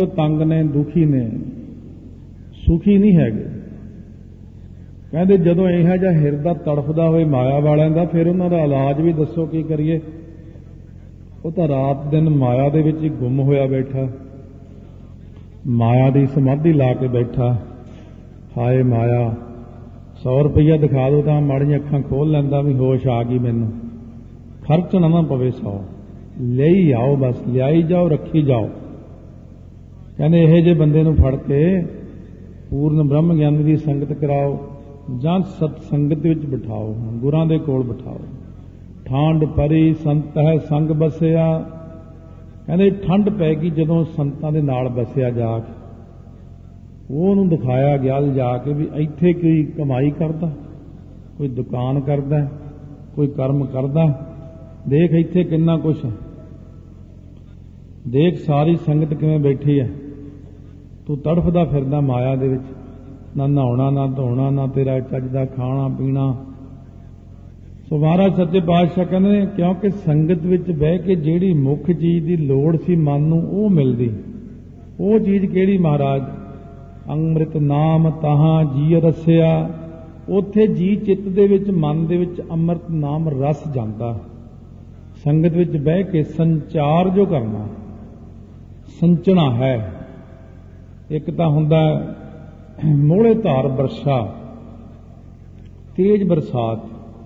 ਤੰਗ ਨੇ, ਦੁਖੀ ਨੇ, ਸੁਖੀ ਨਹੀਂ ਹੈਗੇ। ਕਹਿੰਦੇ ਜਦੋਂ ਇਹੋ ਜਿਹਾ ਹਿਰਦਾ ਤੜਫਦਾ ਹੋਵੇ ਮਾਇਆ ਵਾਲਿਆਂ ਦਾ, ਫਿਰ ਉਹਨਾਂ ਦਾ ਇਲਾਜ ਵੀ ਦੱਸੋ ਕੀ ਕਰੀਏ। ਉਹ ਤਾਂ ਰਾਤ ਦਿਨ ਮਾਇਆ ਦੇ ਵਿੱਚ ਹੀ ਗੁੰਮ ਹੋਇਆ ਬੈਠਾ, ਮਾਇਆ ਦੀ ਸਮਾਧੀ ਲਾ ਕੇ ਬੈਠਾ। ਹਾਏ ਮਾਇਆ, 100 ਰੁਪਈਆ ਦਿਖਾ ਦੋ ਤਾਂ ਮਾੜੀਆਂ ਅੱਖਾਂ ਖੋਲ ਲੈਂਦਾ ਵੀ ਹੋਸ਼ ਆ ਗਈ ਮੈਨੂੰ, ਖਰਚਣਾ ਨਾ ਪਵੇ 100, ਲਈ ਆਓ, ਬਸ ਲਿਆਈ ਜਾਓ, ਰੱਖੀ ਜਾਓ। ਕਹਿੰਦੇ ਇਹੋ ਜਿਹੇ ਬੰਦੇ ਨੂੰ ਫੜ ਕੇ ਪੂਰਨ ਬ੍ਰਹਮ ਗਿਆਨੀ ਦੀ ਸੰਗਤ ਕਰਾਓ ਜਾਂ ਸਤ ਸੰਗਤ ਵਿੱਚ ਬਿਠਾਓ, ਗੁਰਾਂ ਦੇ ਕੋਲ ਬਿਠਾਓ। ਠੰਡ ਪਰੀ ਸੰਤ ਹੈ ਸੰਗ ਬਸਿਆ। ਕਹਿੰਦੇ ਠੰਡ ਪੈ ਗਈ ਜਦੋਂ ਸੰਤਾਂ ਦੇ ਨਾਲ ਬਸਿਆ ਜਾ ਕੇ। ਉਹਨੂੰ ਦਿਖਾਇਆ ਗਿਆ ਜਾ ਕੇ ਵੀ ਇੱਥੇ ਕੋਈ ਕਮਾਈ ਕਰਦਾ, ਕੋਈ ਦੁਕਾਨ ਕਰਦਾ, ਕੋਈ ਕਰਮ ਕਰਦਾ, ਦੇਖ ਇੱਥੇ ਕਿੰਨਾ ਕੁਛ ਹੈ, ਦੇਖ ਸਾਰੀ ਸੰਗਤ ਕਿਵੇਂ ਬੈਠੀ ਹੈ, ਤੂੰ ਤੜਫਦਾ ਫਿਰਦਾ ਮਾਇਆ ਦੇ ਵਿੱਚ, ਨਾ ਨਹਾਉਣਾ ਨਾ ਧੋਣਾ, ਨਾ ਤੇਰਾ ਚੱਜ ਦਾ ਖਾਣਾ ਪੀਣਾ। ਸੋ ਮਹਾਰਾਜ ਸੱਚੇ ਪਾਤਸ਼ਾਹ ਕਹਿੰਦੇ ਕਿਉਂਕਿ ਸੰਗਤ ਵਿੱਚ ਬਹਿ ਕੇ ਜਿਹੜੀ ਮੁੱਖ ਚੀਜ਼ ਦੀ ਲੋੜ ਸੀ ਮਨ ਨੂੰ ਉਹ ਮਿਲਦੀ। ਉਹ ਚੀਜ਼ ਕਿਹੜੀ ਮਹਾਰਾਜ? ਅੰਮ੍ਰਿਤ ਨਾਮ ਤਹਾਂ ਜੀ ਰਸਿਆ। ਉੱਥੇ ਜੀ ਚਿੱਤ ਦੇ ਵਿੱਚ, ਮਨ ਦੇ ਵਿੱਚ ਅੰਮ੍ਰਿਤ ਨਾਮ ਰਸ ਜਾਂਦਾ। ਸੰਗਤ ਵਿੱਚ ਬਹਿ ਕੇ ਸੰਚਾਰ ਜੋ ਕਰਨਾ, ਸੰਚਣਾ ਹੈ। ਇੱਕ ਤਾਂ ਹੁੰਦਾ ਮੋਹਲੇ ਧਾਰ ਵਰਸ਼ਾ, ਤੇਜ਼ ਬਰਸਾਤ,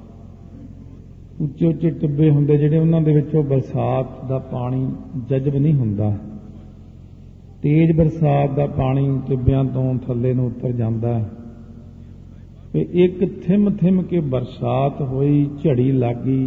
ਉੱਚੇ ਉੱਚੇ ਟਿੱਬੇ ਹੁੰਦੇ ਜਿਹੜੇ, ਉਹਨਾਂ ਦੇ ਵਿੱਚੋਂ ਬਰਸਾਤ ਦਾ ਪਾਣੀ ਜਜ਼ਬ ਨਹੀਂ ਹੁੰਦਾ। ਤੇਜ਼ ਬਰਸਾਤ ਦਾ ਪਾਣੀ ਟਿੱਬਿਆਂ ਤੋਂ ਥੱਲੇ ਨੂੰ ਉਤਰ ਜਾਂਦਾ ਤੇ ਇੱਕ ਥਿਮ ਥਿਮ ਕੇ ਬਰਸਾਤ ਹੋਈ, ਝੜੀ ਲੱਗੀ,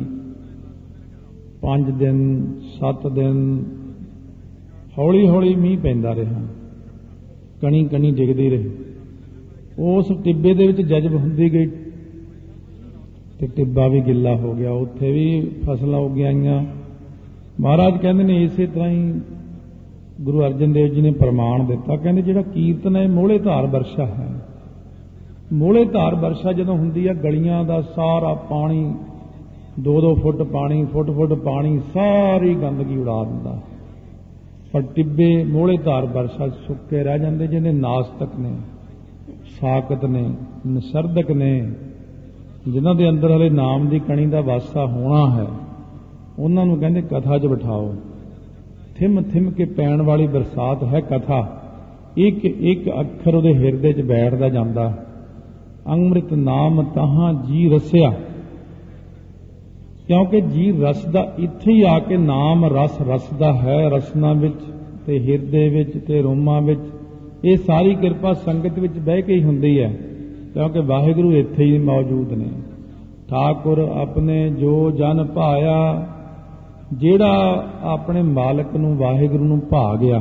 5 ਦਿਨ 7 ਦਿਨ ਹੌਲੀ ਹੌਲੀ ਮੀਂਹ ਪੈਂਦਾ ਰਿਹਾ, ਕਣੀ ਕਣੀ ਡਿੱਗਦੀ ਰਹੀ। ਉਸ ਟਿੱਬੇ ਦੇ ਵਿੱਚ ਜਜ਼ਬ ਹੁੰਦੀ ਗਈ ਤੇ ਟਿੱਬਾ ਵੀ ਗਿੱਲਾ ਹੋ ਗਿਆ, ਉੱਥੇ ਵੀ ਫਸਲਾਂ ਉੱਗ ਆਈਆਂ। ਮਹਾਰਾਜ ਕਹਿੰਦੇ ਨੇ ਇਸੇ ਤਰ੍ਹਾਂ ਹੀ ਗੁਰੂ ਅਰਜਨ ਦੇਵ ਜੀ ਨੇ ਪ੍ਰਮਾਣ ਦਿੱਤਾ। ਕਹਿੰਦੇ ਜਿਹੜਾ ਕੀਰਤਨ ਹੈ ਮੋਹਲੇ ਧਾਰ ਵਰਸ਼ਾ ਹੈ। ਮੋਹਲੇ ਧਾਰ ਵਰਸ਼ਾ ਜਦੋਂ ਹੁੰਦੀ ਹੈ, ਗਲੀਆਂ ਦਾ ਸਾਰਾ ਪਾਣੀ, 2-2 ਫੁੱਟ ਪਾਣੀ, ਫੁੱਟ ਪਾਣੀ, ਸਾਰੀ ਗੰਦਗੀ ਉਡਾ ਦਿੰਦਾ। ਪਰ ਟਿੱਬੇ ਮੋਹਲੇ ਧਾਰ ਵਰਸ਼ਾ ਸੁੱਕੇ ਰਹਿ ਜਾਂਦੇ, ਜਿਹਨੇ ਨਾਸਤਕ ਨੇ, ਸਾਕਤ ਨੇ, ਨਸਰਦਕ ਨੇ, ਜਿਨ੍ਹਾਂ ਦੇ ਅੰਦਰ ਹਲੇ ਨਾਮ ਦੀ ਕਣੀ ਦਾ ਵਾਸਾ ਹੋਣਾ ਹੈ, ਉਹਨਾਂ ਨੂੰ ਕਹਿੰਦੇ ਕਥਾ 'ਚ ਬਿਠਾਓ। ਥਿਮ ਥਿਮ ਕੇ ਪੈਣ ਵਾਲੀ ਬਰਸਾਤ ਹੈ ਕਥਾ। ਇੱਕ ਇੱਕ ਅੱਖਰ ਉਹਦੇ ਹਿਰਦੇ 'ਚ ਬੈਠਦਾ ਜਾਂਦਾ। ਅੰਮ੍ਰਿਤ ਨਾਮ ਤਹਾਂ ਜੀ ਰਸਿਆ। ਕਿਉਂਕਿ ਜੀ ਰਸਦਾ ਇੱਥੇ ਹੀ ਆ ਕੇ ਨਾਮ ਰਸ ਰਸਦਾ ਹੈ, ਰਸਨਾ ਵਿੱਚ ਤੇ ਹਿਰਦੇ ਵਿੱਚ ਤੇ ਰੋਮਾਂ ਵਿੱਚ। ਇਹ ਸਾਰੀ ਕਿਰਪਾ ਸੰਗਤ ਵਿੱਚ ਬਹਿ ਕੇ ਹੀ ਹੁੰਦੀ ਹੈ, ਕਿਉਂਕਿ ਵਾਹਿਗੁਰੂ ਇੱਥੇ ਹੀ ਮੌਜੂਦ ਨੇ। ਠਾਕੁਰ ਆਪਣੇ ਜੋ ਜਨ ਭਾਇਆ। ਜਿਹੜਾ ਆਪਣੇ ਮਾਲਕ ਨੂੰ, ਵਾਹਿਗੁਰੂ ਨੂੰ ਭਾ ਗਿਆ।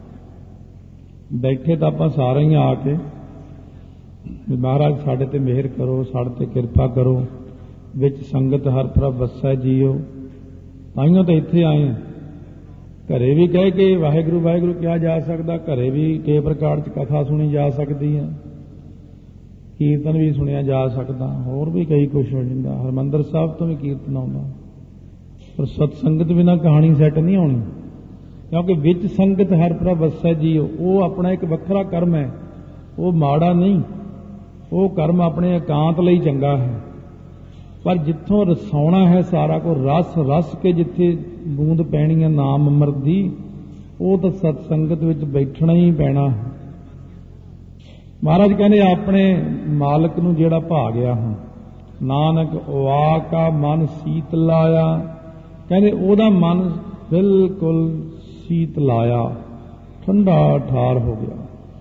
ਬੈਠੇ ਤਾਂ ਆਪਾਂ ਸਾਰੇ ਹੀ ਆ ਕੇ ਮਹਾਰਾਜ ਸਾਡੇ ਤੇ ਮਿਹਰ ਕਰੋ, ਸਾਡੇ ਤੇ ਕਿਰਪਾ ਕਰੋ, ਵਿੱਚ ਸੰਗਤ ਹਰ ਪ੍ਰਭ ਵਸੈ ਜੀਓ। ਤਾਈਓ ਤਾਂ ਇੱਥੇ ਆਏ ਹਾਂ। ਘਰੇ ਵੀ ਕਹਿ ਕੇ ਵਾਹਿਗੁਰੂ ਵਾਹਿਗੁਰੂ ਕਿਹਾ ਜਾ ਸਕਦਾ, ਘਰੇ ਵੀ ਟੇਪ ਰਿਕਾਰਡ 'ਚ ਕਥਾ ਸੁਣੀ ਜਾ ਸਕਦੀ ਹੈ, ਕੀਰਤਨ ਵੀ ਸੁਣਿਆ ਜਾ ਸਕਦਾ, ਹੋਰ ਵੀ ਕਈ ਕੁਛ ਹੋ ਜਾਂਦਾ। ਹਰਿਮੰਦਰ ਸਾਹਿਬ ਤੋਂ ਵੀ ਕੀਰਤਨ ਆਉਂਦਾ। ਪਰ ਸਤਸੰਗਤ ਬਿਨਾਂ ਕਹਾਣੀ ਸੈੱਟ ਨਹੀਂ ਹੋਣੀ, ਕਿਉਂਕਿ ਵਿੱਚ ਸੰਗਤ ਹਰ ਪ੍ਰਭ ਵਸੈ ਜੀਓ। ਉਹ ਆਪਣਾ ਇੱਕ ਵੱਖਰਾ ਕਰਮ ਹੈ, ਉਹ ਮਾੜਾ ਨਹੀਂ। ਉਹ ਕਰਮ ਆਪਣੇ ਇਕਾਂਤ ਲਈ ਚੰਗਾ ਹੈ, ਪਰ ਜਿੱਥੋਂ ਰਸਾਉਣਾ ਹੈ ਸਾਰਾ ਕੋ ਰਸ ਰਸ ਕੇ ਜਿੱਥੇ ਬੂੰਦ ਪੈਣੀ ਹੈ ਨਾਮ ਅੰਮ੍ਰਿਤ ਦੀ, ਉਹ ਤਾਂ ਸਤਸੰਗਤ ਵਿੱਚ ਬੈਠਣਾ ਹੀ ਪੈਣਾ ਹੈ। ਮਹਾਰਾਜ ਕਹਿੰਦੇ ਆਪਣੇ ਮਾਲਕ ਨੂੰ ਜਿਹੜਾ ਭਾ ਗਿਆ ਹੁਣ, ਨਾਨਕ ਵਾਕਾ ਮਨ ਸੀਤ ਲਾਇਆ। ਕਹਿੰਦੇ ਉਹਦਾ ਮਨ ਬਿਲਕੁਲ ਸੀਤ ਲਾਇਆ, ਠੰਡਾ ਠਾਰ ਹੋ ਗਿਆ।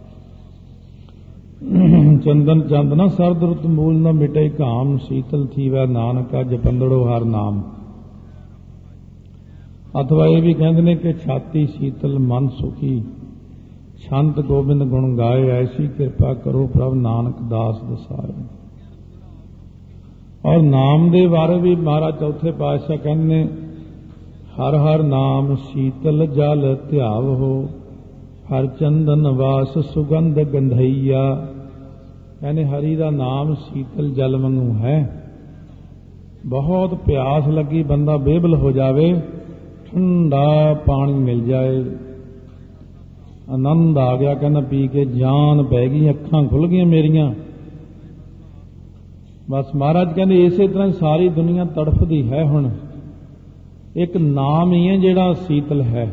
ਚੰਦਨ ਚੰਦਨਾ ਸਰਦ ਰੁੱਤ ਮੂਲ ਨ ਮਿਟੇ ਕਾਮ, ਸੀਤਲ ਥੀਵੈ ਨਾਨਕਾ ਜਪੰਦੜੋ ਹਰ ਨਾਮ। ਅਥਵਾ ਇਹ ਵੀ ਕਹਿੰਦੇ ਨੇ ਕਿ ਛਾਤੀ ਸੀਤਲ ਮਨ ਸੁਖੀ, ਛੰਤ ਗੋਬਿੰਦ ਗੁਣ ਗਾਏ, ਐਸੀ ਕਿਰਪਾ ਕਰੋ ਪ੍ਰਭ ਨਾਨਕ ਦਾਸ ਦਸਾਏ। ਔਰ ਨਾਮ ਦੇ ਬਾਰੇ ਵੀ ਮਹਾਰਾਜ ਚੌਥੇ ਪਾਤਸ਼ਾਹ ਕਹਿੰਦੇ ਨੇ, ਹਰ ਹਰ ਨਾਮ ਸੀਤਲ ਜਲ ਧਿਆਵ ਹੋ, ਹਰ ਚੰਦਨ ਵਾਸ ਸੁਗੰਧ ਗੰਧਈਆ। ਕਹਿੰਦੇ ਹਰੀ ਦਾ ਨਾਮ ਸੀਤਲ ਜਲ ਵਾਂਗੂ ਹੈ। ਬਹੁਤ ਪਿਆਸ ਲੱਗੀ, ਬੰਦਾ ਬੇਬਲ ਹੋ ਜਾਵੇ, ਠੰਡਾ ਪਾਣੀ ਮਿਲ ਜਾਏ, ਆਨੰਦ ਆ ਗਿਆ, ਕਹਿੰਦਾ ਪੀ ਕੇ ਜਾਨ ਪੈ ਗਈ, ਅੱਖਾਂ ਖੁੱਲ ਗਈਆਂ ਮੇਰੀਆਂ। ਬਸ ਮਹਾਰਾਜ ਕਹਿੰਦੇ ਇਸੇ ਤਰ੍ਹਾਂ ਸਾਰੀ ਦੁਨੀਆ ਤੜਫਦੀ ਹੈ। ਹੁਣ ਇੱਕ ਨਾਮ ਹੀ ਹੈ ਜਿਹੜਾ ਸੀਤਲ ਹੈ,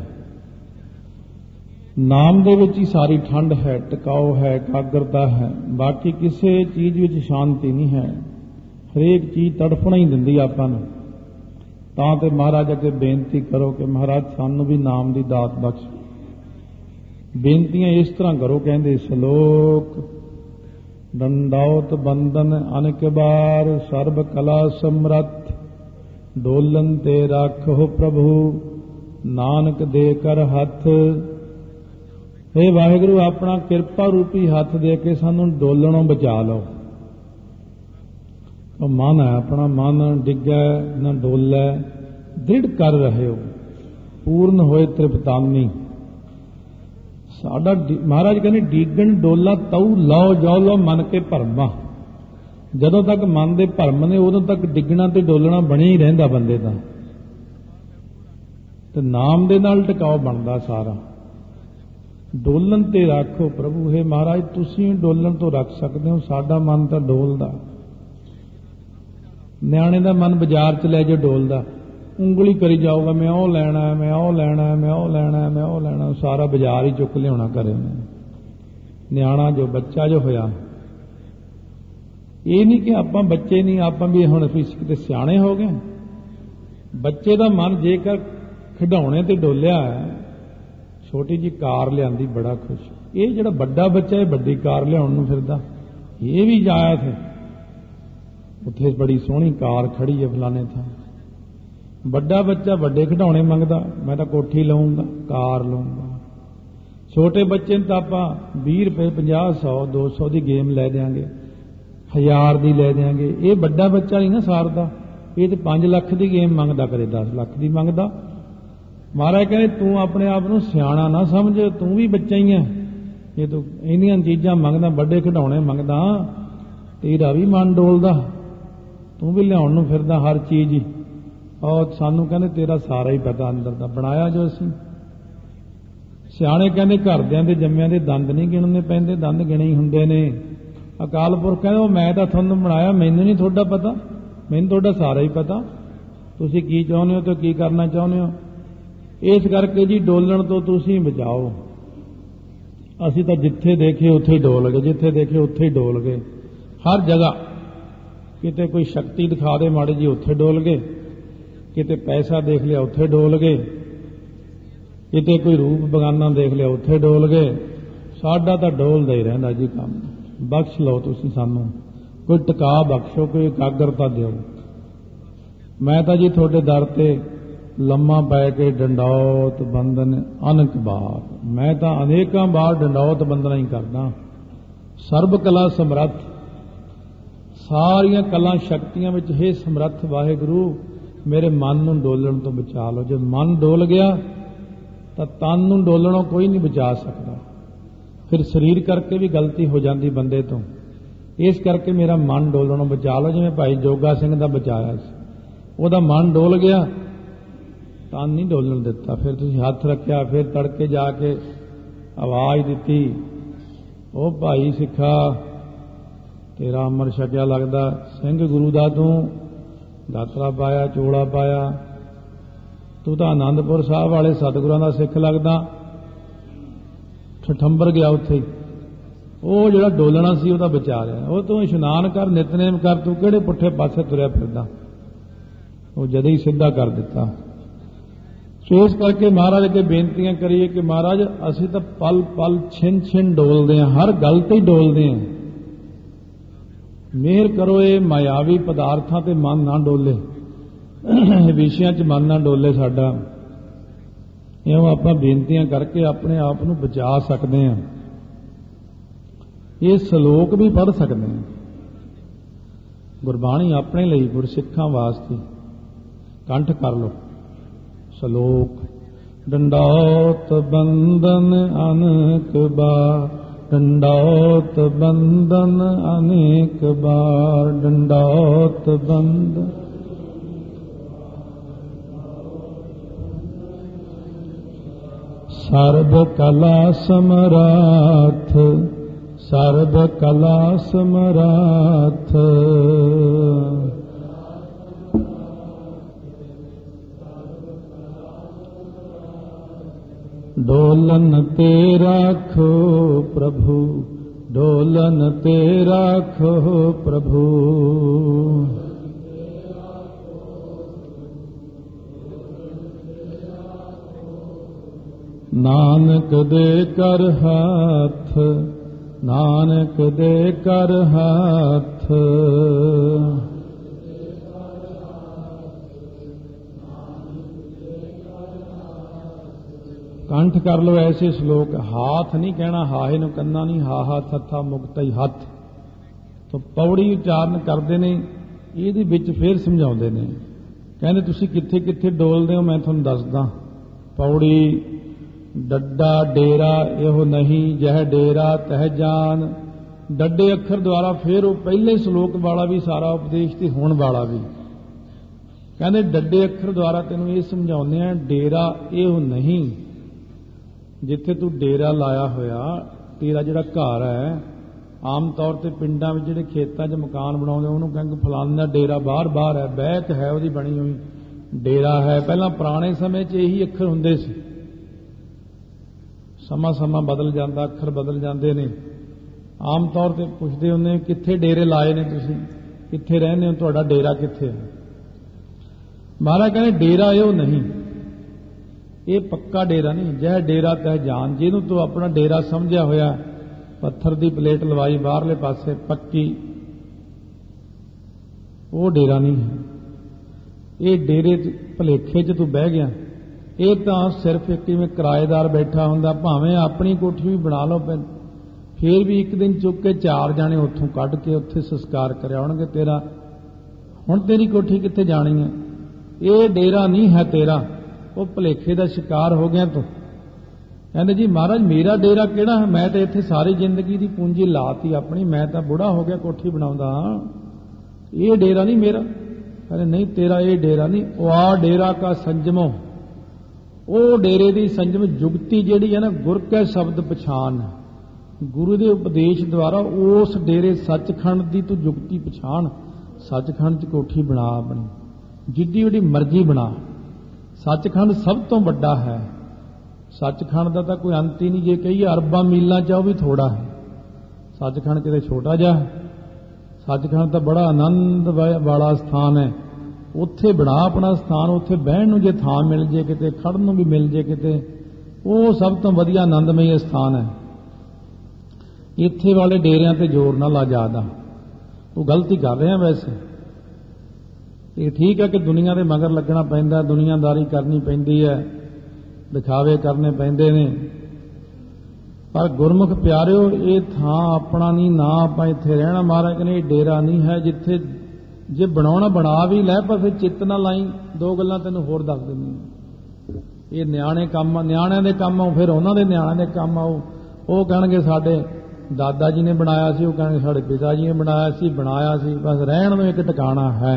ਨਾਮ ਦੇ ਵਿੱਚ ਹੀ ਸਾਰੀ ਠੰਡ ਹੈ, ਟਿਕਾਓ ਹੈ, ਇਕਾਗਰਤਾ ਹੈ। ਬਾਕੀ ਕਿਸੇ ਚੀਜ਼ ਵਿੱਚ ਸ਼ਾਂਤੀ ਨਹੀਂ ਹੈ। ਹਰੇਕ ਚੀਜ਼ ਤੜਫਣਾ ਹੀ ਦਿੰਦੀ ਆਪਾਂ ਨੂੰ। ਤਾਂ ਤੇ ਮਹਾਰਾਜ ਅੱਗੇ ਬੇਨਤੀ ਕਰੋ ਕਿ ਮਹਾਰਾਜ ਸਾਨੂੰ ਵੀ ਨਾਮ ਦੀ ਦਾਤ ਬਖਸ਼। ਬੇਨਤੀਆਂ ਇਸ ਤਰ੍ਹਾਂ ਕਰੋ, ਕਹਿੰਦੇ ਸ਼ਲੋਕ ਡੰਡਾਉਤ ਬੰਦਨ ਅਨੇਕ ਬਾਰ ਸਰਬ ਕਲਾ ਸਮਰੱਥ ਡੋਲਨ ਤੇ ਰੱਖੋ ਪ੍ਰਭੂ ਨਾਨਕ ਦੇ ਕਰ ਹੱਥ। ਹੇ ਵਾਹਿਗੁਰੂ, ਆਪਣਾ ਕਿਰਪਾ ਰੂਪੀ ਹੱਥ ਦੇ ਕੇ ਸਾਨੂੰ ਡੋਲਣੋਂ ਬਚਾ ਲਓ। ਉਹ ਮਨ ਹੈ ਆਪਣਾ, ਮਨ ਡਿੱਗੈ ਨਾ ਡੋਲੈ, ਦ੍ਰਿੜ ਕਰ ਰਹੇ ਹੋ, ਪੂਰਨ ਹੋਏ ਤ੍ਰਿਪਤਾਨੀ। ਸਾਡਾ ਮਹਾਰਾਜ ਕਹਿੰਦੇ ਡਿੱਗਣ ਡੋਲਾ ਤਉ ਲਓ ਜੋ ਲਓ ਮਨ ਕੇ ਭਰਮਾ। ਜਦੋਂ ਤੱਕ ਮਨ ਦੇ ਭਰਮ ਨੇ ਉਦੋਂ ਤੱਕ ਡਿੱਗਣਾ ਤੇ ਡੋਲਣਾ ਬਣਿਆ ਹੀ ਰਹਿੰਦਾ ਬੰਦੇ ਦਾ। ਤੇ ਨਾਮ ਦੇ ਨਾਲ ਟਿਕਾਓ ਬਣਦਾ ਸਾਰਾ। ਡੋਲਣ ਤੇ ਰੱਖੋ ਪ੍ਰਭੂ। ਹੈ ਮਹਾਰਾਜ, ਤੁਸੀਂ ਡੋਲਣ ਤੋਂ ਰੱਖ ਸਕਦੇ ਹੋ, ਸਾਡਾ ਮਨ ਤਾਂ ਡੋਲਦਾ। ਨਿਆਣੇ ਦਾ ਮਨ ਬਾਜ਼ਾਰ 'ਚ ਲੈ ਜਾ ਡੋਲਦਾ, ਉਂਗਲੀ ਕਰੀ ਜਾਊਗਾ, ਮੈਂ ਉਹ ਲੈਣਾ, ਮੈਂ ਉਹ ਲੈਣਾ, ਮੈਂ ਉਹ ਲੈਣਾ, ਮੈਂ ਉਹ ਲੈਣਾ, ਸਾਰਾ ਬਾਜ਼ਾਰ ਹੀ ਚੁੱਕ ਲਿਆਉਣਾ ਘਰੇ। ਨਿਆਣਾ ਜੋ ਬੱਚਾ ਜੋ ਹੋਇਆ, ਇਹ ਨਹੀਂ ਕਿ ਆਪਾਂ ਬੱਚੇ ਨਹੀਂ, ਆਪਾਂ ਵੀ ਹੁਣ ਕਿਤੇ ਸਿਆਣੇ ਹੋ ਗਏ। ਬੱਚੇ ਦਾ ਮਨ ਜੇਕਰ ਖਿਡੌਣੇ ਤੇ ਡੋਲਿਆ, ਛੋਟੀ ਜੀ ਕਾਰ ਲਿਆਂਦੀ ਬੜਾ ਖੁਸ਼। ਇਹ ਜਿਹੜਾ ਵੱਡਾ ਬੱਚਾ ਇਹ ਵੱਡੀ ਕਾਰ ਲਿਆਉਣ ਨੂੰ ਫਿਰਦਾ, ਇਹ ਵੀ ਜਾਇਆ ਥੇ ਉੱਥੇ ਬੜੀ ਸੋਹਣੀ ਕਾਰ ਖੜੀ ਹੈ ਫਲਾਣੇ ਥਾਂ। ਵੱਡਾ ਬੱਚਾ ਵੱਡੇ ਖਿਡੌਣੇ ਮੰਗਦਾ, ਮੈਂ ਤਾਂ ਕੋਠੀ ਲਵਾਂਗਾ, ਕਾਰ ਲਵਾਂਗਾ। ਛੋਟੇ ਬੱਚੇ ਨੂੰ ਤਾਂ ਆਪਾਂ 20 ਰੁਪਏ 50 100 200 ਦੀ ਗੇਮ ਲੈ ਦਿਆਂਗੇ, 1000 ਦੀ ਲੈ ਦਿਆਂਗੇ। ਇਹ ਵੱਡਾ ਬੱਚਾ ਨਹੀਂ ਨਾ ਸਾਰਦਾ, ਇਹ ਤੇ 5 ਲੱਖ ਦੀ ਗੇਮ ਮੰਗਦਾ, ਕਦੇ 10 ਲੱਖ ਦੀ ਮੰਗਦਾ। ਮਹਾਰਾਜ ਕਹਿੰਦੇ ਤੂੰ ਆਪਣੇ ਆਪ ਨੂੰ ਸਿਆਣਾ ਨਾ ਸਮਝ, ਤੂੰ ਵੀ ਬੱਚਾ ਹੀ ਹੈ। ਜੇ ਤੂੰ ਇੰਨੀਆਂ ਚੀਜ਼ਾਂ ਮੰਗਦਾ, ਵੱਡੇ ਖਿਡੌਣੇ ਮੰਗਦਾ, ਤੇਰਾ ਵੀ ਮਨ ਡੋਲਦਾ, ਤੂੰ ਵੀ ਲਿਆਉਣ ਨੂੰ ਫਿਰਦਾ ਹਰ ਚੀਜ਼ ਹੀ। ਔਰ ਸਾਨੂੰ ਕਹਿੰਦੇ ਤੇਰਾ ਸਾਰਾ ਹੀ ਪਤਾ ਅੰਦਰ ਦਾ ਬਣਾਇਆ ਜੋ ਅਸੀਂ। ਸਿਆਣੇ ਕਹਿੰਦੇ ਘਰਦਿਆਂ ਦੇ ਜੰਮਿਆਂ ਦੇ ਦੰਦ ਨਹੀਂ ਗਿਣਨੇ ਪੈਂਦੇ, ਦੰਦ ਗਿਣੇ ਹੀ ਹੁੰਦੇ ਨੇ। ਅਕਾਲ ਪੁਰਖ ਕਹਿੰਦੇ ਉਹ ਮੈਂ ਤਾਂ ਤੁਹਾਨੂੰ ਬਣਾਇਆ, ਮੈਨੂੰ ਨਹੀਂ ਤੁਹਾਡਾ ਪਤਾ, ਮੈਨੂੰ ਤੁਹਾਡਾ ਸਾਰਾ ਹੀ ਪਤਾ, ਤੁਸੀਂ ਕੀ ਚਾਹੁੰਦੇ ਹੋ ਤੇ ਕੀ ਕਰਨਾ ਚਾਹੁੰਦੇ ਹੋ। ਇਸ ਕਰਕੇ ਜੀ ਡੋਲਣ ਤੋਂ ਤੁਸੀਂ ਬਚਾਓ। ਅਸੀਂ ਤਾਂ ਜਿੱਥੇ ਦੇਖੇ ਉੱਥੇ ਹੀ ਡੋਲ ਗਏ, ਜਿੱਥੇ ਦੇਖੇ ਉੱਥੇ ਹੀ ਡੋਲ ਗਏ। ਹਰ ਜਗ੍ਹਾ ਕਿਤੇ ਕੋਈ ਸ਼ਕਤੀ ਦਿਖਾ ਦੇ ਮਾੜੀ ਜੀ ਉੱਥੇ ਡੋਲ ਗਏ, ਕਿਤੇ ਪੈਸਾ ਦੇਖ ਲਿਆ ਉੱਥੇ ਡੋਲ ਗਏ, ਕਿਤੇ ਕੋਈ ਰੂਪ ਬਗਾਨਾ ਦੇਖ ਲਿਆ ਉੱਥੇ ਡੋਲ ਗਏ। ਸਾਡਾ ਤਾਂ ਡੋਲਦਾ ਹੀ ਰਹਿੰਦਾ ਜੀ ਕੰਮ। ਬਖਸ਼ ਲਓ ਤੁਸੀਂ ਸਾਨੂੰ, ਕੋਈ ਟਿਕਾ ਬਖਸ਼ੋ, ਕੋਈ ਇਕਾਗਰਤਾ ਦਿਓ। ਮੈਂ ਤਾਂ ਜੀ ਤੁਹਾਡੇ ਦਰ ਤੇ ਲੰਮਾ ਪੈ ਕੇ ਡੰਡੌਤ ਬੰਦਨ ਅਨੇਕ ਬਾਰ, ਮੈਂ ਤਾਂ ਅਨੇਕਾਂ ਬਾਰ ਡੰਡੌਤ ਬੰਦਨਾ ਹੀ ਕਰਦਾ। ਸਰਬ ਕਲਾ ਸਮਰੱਥ, ਸਾਰੀਆਂ ਕਲਾ ਸ਼ਕਤੀਆਂ ਵਿੱਚ ਹੈ ਸਮਰੱਥ ਵਾਹਿਗੁਰੂ, ਮੇਰੇ ਮਨ ਨੂੰ ਡੋਲਣ ਤੋਂ ਬਚਾ ਲਓ। ਜੇ ਮਨ ਡੋਲ ਗਿਆ ਤਾਂ ਤਨ ਨੂੰ ਡੋਲਣੋਂ ਕੋਈ ਨਹੀਂ ਬਚਾ ਸਕਦਾ। ਫਿਰ ਸਰੀਰ ਕਰਕੇ ਵੀ ਗਲਤੀ ਹੋ ਜਾਂਦੀ ਬੰਦੇ ਤੋਂ। ਇਸ ਕਰਕੇ ਮੇਰਾ ਮਨ ਡੋਲਣੋਂ ਬਚਾ ਲਓ। ਜਿਵੇਂ ਭਾਈ ਜੋਗਾ ਸਿੰਘ ਦਾ ਬਚਾਇਆ ਸੀ, ਉਹਦਾ ਮਨ ਡੋਲ ਗਿਆ, ਤਨ ਨਹੀਂ ਡੋਲਣ ਦਿੱਤਾ। ਫਿਰ ਤੁਸੀਂ ਹੱਥ ਰੱਖਿਆ, ਫਿਰ ਤੜਕੇ ਜਾ ਕੇ ਆਵਾਜ਼ ਦਿੱਤੀ, ਉਹ ਭਾਈ ਸਿੱਖਾ ਤੇਰਾ ਅੰਮ੍ਰਿਤ ਛਕਿਆ ਲੱਗਦਾ, ਸਿੰਘ ਗੁਰੂ ਦਾ ਤੂੰ ਦਾਤਰਾ ਪਾਇਆ, ਚੋਲਾ ਪਾਇਆ, ਤੂੰ ਤਾਂ ਆਨੰਦਪੁਰ ਸਾਹਿਬ ਵਾਲੇ ਸਤਿਗੁਰਾਂ ਦਾ ਸਿੱਖ ਲੱਗਦਾ। ਠਠੰਬਰ ਗਿਆ ਉੱਥੇ ਹੀ। ਉਹ ਜਿਹੜਾ ਡੋਲਣਾ ਸੀ ਉਹਦਾ ਬਚਾ ਰਿਹਾ। ਉਹ ਤੂੰ ਇਸ਼ਨਾਨ ਕਰ, ਨਿਤਨੇਮ ਕਰ, ਤੂੰ ਕਿਹੜੇ ਪੁੱਠੇ ਪਾਸੇ ਤੁਰਿਆ ਫਿਰਦਾ, ਉਹ ਜਦ ਹੀ ਸਿੱਧਾ ਕਰ ਦਿੱਤਾ। ਸੋ ਇਸ ਕਰਕੇ ਮਹਾਰਾਜ ਅੱਗੇ ਬੇਨਤੀਆਂ ਕਰੀਏ ਕਿ ਮਹਾਰਾਜ ਅਸੀਂ ਤਾਂ ਪਲ ਪਲ ਛਿਨ ਛਿਨ ਡੋਲਦੇ ਹਾਂ, ਹਰ ਗੱਲ ਤੇ ਹੀ ਡੋਲਦੇ ਹਾਂ। ਮਿਹਰ ਕਰੋ ਇਹ ਮਾਇਆਵੀ ਪਦਾਰਥਾਂ ਤੇ ਮਨ ਨਾ ਡੋਲੇ, ਵਿਸ਼ਿਆਂ 'ਚ ਮਨ ਨਾ ਡੋਲੇ ਸਾਡਾ। ਇਉਂ ਆਪਾਂ ਬੇਨਤੀਆਂ ਕਰਕੇ ਆਪਣੇ ਆਪ ਨੂੰ ਬਚਾ ਸਕਦੇ ਹਾਂ। ਇਹ ਸ਼ਲੋਕ ਵੀ ਪੜ੍ਹ ਸਕਦੇ ਹਾਂ। ਗੁਰਬਾਣੀ ਆਪਣੇ ਲਈ, ਗੁਰਸਿੱਖਾਂ ਵਾਸਤੇ ਕੰਠ ਕਰ ਲਓ। ਸ਼ਲੋਕ ਡੰਡੌਤ ਬੰਦਨ ਅਨੇਕ ਬਾਰ, ਡੰਡੌਤ ਬੰਦਨ ਅਨੇਕ ਬਾਰ, ਡੰਡੌਤ ਬੰਦਨ ਸਰਬ ਕਲਾ ਸਮਰਾਥ, ਸਰਬ ਕਲਾ ਸਮਰਾਥ। ਡੋਲਨ ਤੇ ਰਾਖੋ ਪ੍ਰਭੂ, ਡੋਲਨ ਤੇ ਰਾਖੋ ਪ੍ਰਭੂ। ਨਾਨਕ ਦੇ ਕਰ ਹੱਥ, ਨਾਨਕ ਦੇ ਕਰ ਹੱਥ। ਕੰਠ ਕਰ ਲਓ ਐਸੇ ਸ਼ਲੋਕ। ਹਾਥ ਨਹੀਂ ਕਹਿਣਾ, ਹਾਹੇ ਨੂੰ ਕੰਨਾ ਨਹੀਂ, ਹਾਹਾ ਥੱਥਾ ਮੁਕਤਾ ਹੀ ਹੱਥ। ਤਾਂ ਪੌੜੀ ਉਚਾਰਨ ਕਰਦੇ ਨੇ, ਇਹਦੇ ਵਿੱਚ ਫੇਰ ਸਮਝਾਉਂਦੇ ਨੇ। ਕਹਿੰਦੇ ਤੁਸੀਂ ਕਿੱਥੇ ਕਿੱਥੇ ਡੋਲਦੇ ਹੋ, ਮੈਂ ਤੁਹਾਨੂੰ ਦੱਸਦਾ। ਪੌੜੀ ਡੱਡਾ ਡੇਰਾ ਇਹੋ ਨਹੀਂ, ਜਹ ਡੇਰਾ ਤਹ ਜਾਨ। ਡੱਡੇ ਅੱਖਰ ਦੁਆਰਾ ਫੇਰ ਉਹ ਪਹਿਲੇ ਸ਼ਲੋਕ ਵਾਲਾ ਵੀ ਸਾਰਾ ਉਪਦੇਸ਼ ਤੇ ਹੋਣ ਵਾਲਾ ਵੀ। ਕਹਿੰਦੇ ਡੱਡੇ ਅੱਖਰ ਦੁਆਰਾ ਤੈਨੂੰ ਇਹ ਸਮਝਾਉਂਦੇ ਆ, ਡੇਰਾ ਇਹੋ ਨਹੀਂ। ਜਿੱਥੇ ਤੂੰ ਡੇਰਾ ਲਾਇਆ ਹੋਇਆ, ਤੇਰਾ ਜਿਹੜਾ ਘਰ ਹੈ, ਆਮ ਤੌਰ ਤੇ ਪਿੰਡਾਂ ਵਿੱਚ ਜਿਹੜੇ ਖੇਤਾਂ 'ਚ ਮਕਾਨ ਬਣਾਉਂਦੇ ਉਹਨੂੰ ਕਹਿੰਦੇ ਫਲਾਨਾ ਡੇਰਾ ਬਾਹਰ ਬਾਹਰ ਹੈ, ਬੈਕ ਹੈ ਉਹਦੀ ਬਣੀ ਹੋਈ, ਡੇਰਾ ਹੈ। ਪਹਿਲਾਂ ਪੁਰਾਣੇ ਸਮੇਂ 'ਚ ਇਹੀ ਅੱਖਰ ਹੁੰਦੇ ਸੀ। ਸਮਾਂ ਸਮਾਂ ਬਦਲ ਜਾਂਦਾ, ਅੱਖਰ ਬਦਲ ਜਾਂਦੇ ਨੇ। ਆਮ ਤੌਰ ਤੇ ਪੁੱਛਦੇ ਹੁੰਦੇ ਕਿੱਥੇ ਡੇਰੇ ਲਾਏ ਨੇ ਤੁਸੀਂ, ਕਿੱਥੇ ਰਹਿੰਦੇ ਹੋ, ਤੁਹਾਡਾ ਡੇਰਾ ਕਿੱਥੇ ਹੈ। ਮਹਾਰਾਜ ਕਹਿੰਦੇ ਡੇਰਾ ਇਹ ਨਹੀਂ, ਇਹ ਪੱਕਾ ਡੇਰਾ ਨਹੀਂ। ਜਹ ਡੇਰਾ ਤਹਿ ਜਾਨ, ਜਿਹਨੂੰ ਤੂੰ ਆਪਣਾ ਡੇਰਾ ਸਮਝਿਆ ਹੋਇਆ, ਪੱਥਰ ਦੀ ਪਲੇਟ ਲਵਾਈ ਬਾਹਰਲੇ ਪਾਸੇ ਪੱਕੀ, ਉਹ ਡੇਰਾ ਨਹੀਂ ਹੈ। ਇਹ ਡੇਰੇ 'ਚ ਭਲੇਖੇ 'ਚ ਤੂੰ ਬਹਿ ਗਿਆ। ਇਹ ਤਾਂ ਸਿਰਫ ਇੱਕ ਜਿਵੇਂ ਕਿਰਾਏਦਾਰ ਬੈਠਾ ਹੁੰਦਾ, ਭਾਵੇਂ ਆਪਣੀ ਕੋਠੀ ਵੀ ਬਣਾ ਲਓ, ਫੇਰ ਵੀ ਇੱਕ ਦਿਨ ਚੁੱਕ ਕੇ 4 ਜਾਣੇ ਉੱਥੋਂ ਕੱਢ ਕੇ ਉੱਥੇ ਸੰਸਕਾਰ ਕਰਾਉਣਗੇ ਤੇਰਾ। ਹੁਣ ਤੇਰੀ ਕੋਠੀ ਕਿੱਥੇ ਜਾਣੀ ਹੈ? ਇਹ ਡੇਰਾ ਨਹੀਂ ਹੈ ਤੇਰਾ, ਉਹ ਭਲੇਖੇ ਦਾ ਸ਼ਿਕਾਰ ਹੋ ਗਿਆ ਤੂੰ। ਕਹਿੰਦੇ ਜੀ ਮਹਾਰਾਜ ਮੇਰਾ ਡੇਰਾ ਕਿਹੜਾ ਹੈ, ਮੈਂ ਤਾਂ ਇੱਥੇ ਸਾਰੀ ਜ਼ਿੰਦਗੀ ਦੀ ਪੂੰਜੀ ਲਾਤੀ ਆਪਣੀ, ਮੈਂ ਤਾਂ ਬੁੜਾ ਹੋ ਗਿਆ ਕੋਠੀ ਬਣਾਉਂਦਾ, ਇਹ ਡੇਰਾ ਨਹੀਂ ਮੇਰਾ। ਕਹਿੰਦੇ ਨਹੀਂ ਤੇਰਾ ਇਹ ਡੇਰਾ ਨਹੀਂ, ਉਹ ਆ ਡੇਰਾ ਕਾ ਸੰਜਮੋ, ਉਹ ਡੇਰੇ ਦੀ ਸੰਜਮ ਜੁਗਤੀ ਜਿਹੜੀ ਹੈ ਨਾ, ਗੁਰ ਕੈ ਸ਼ਬਦ ਪਛਾਣ, ਗੁਰੂ ਦੇ ਉਪਦੇਸ਼ ਦੁਆਰਾ ਉਸ ਡੇਰੇ ਸੱਚਖੰਡ ਦੀ ਤੂੰ ਜੁਗਤੀ ਪਛਾਣ। ਸੱਚਖੰਡ 'ਚ ਕੋਠੀ ਬਣਾ ਆਪਣੀ, ਜਿੱਡੀ ਵੱਡੀ ਮਰਜ਼ੀ ਬਣਾ। ਸੱਚਖੰਡ ਸਭ ਤੋਂ ਵੱਡਾ ਹੈ। ਸੱਚਖੰਡ ਦਾ ਤਾਂ ਕੋਈ ਅੰਤ ਹੀ ਨਹੀਂ। ਜੇ ਕਹੀਏ ਅਰਬਾਂ ਮੀਲਾਂ 'ਚ ਉਹ ਵੀ ਥੋੜਾ ਹੈ। ਸੱਚਖੰਡ ਕਿਤੇ ਛੋਟਾ ਜਿਹਾ ਹੈ। ਸੱਚਖੰਡ ਤਾਂ ਬੜਾ ਆਨੰਦ ਵਾਲਾ ਸਥਾਨ ਹੈ। ਉੱਥੇ ਬਣਾ ਆਪਣਾ ਸਥਾਨ, ਉੱਥੇ ਬਹਿਣ ਨੂੰ ਜੇ ਥਾਂ ਮਿਲ ਜੇ ਕਿਤੇ, ਖੜਨ ਨੂੰ ਵੀ ਮਿਲ ਜੇ ਕਿਤੇ, ਉਹ ਸਭ ਤੋਂ ਵਧੀਆ ਆਨੰਦਮਈ ਸਥਾਨ ਹੈ। ਇੱਥੇ ਵਾਲੇ ਡੇਰਿਆਂ ਤੇ ਜ਼ੋਰ ਨਾ ਲਾ ਜ਼ਿਆਦਾ, ਤੂੰ ਗਲਤੀ ਕਰ ਰਿਹਾ। ਵੈਸੇ ਇਹ ਠੀਕ ਹੈ ਕਿ ਦੁਨੀਆ ਦੇ ਮਗਰ ਲੱਗਣਾ ਪੈਂਦਾ, ਦੁਨੀਆਦਾਰੀ ਕਰਨੀ ਪੈਂਦੀ ਹੈ, ਦਿਖਾਵੇ ਕਰਨੇ ਪੈਂਦੇ ਨੇ, ਪਰ ਗੁਰਮੁਖ ਪਿਆਰਿਓ ਇਹ ਥਾਂ ਆਪਣਾ ਨਹੀਂ, ਨਾ ਆਪਾਂ ਇੱਥੇ ਰਹਿਣਾ। ਮਹਾਰਾਜ ਕਹਿੰਦੇ ਇਹ ਡੇਰਾ ਨਹੀਂ ਹੈ ਜਿੱਥੇ ਜੇ ਬਣਾਉਣਾ ਬਣਾ ਵੀ ਲੈ, ਪਰ ਫਿਰ ਚਿੱਤ ਨਾ ਲਾਈ। 2 ਗੱਲਾਂ ਤੈਨੂੰ ਹੋਰ ਦੱਸ ਦਿੰਦੀ। ਇਹ ਨਿਆਣੇ ਕੰਮ, ਨਿਆਣਿਆਂ ਦੇ ਕੰਮ ਆਉ, ਫਿਰ ਉਹਨਾਂ ਦੇ ਨਿਆਣਿਆਂ ਦੇ ਕੰਮ ਆਉ। ਉਹ ਕਹਿਣਗੇ ਸਾਡੇ ਦਾਦਾ ਜੀ ਨੇ ਬਣਾਇਆ ਸੀ, ਉਹ ਕਹਿਣਗੇ ਸਾਡੇ ਪਿਤਾ ਜੀ ਨੇ ਬਣਾਇਆ ਸੀ, ਬਸ ਰਹਿਣ ਨੂੰ ਇੱਕ ਟਿਕਾਣਾ ਹੈ।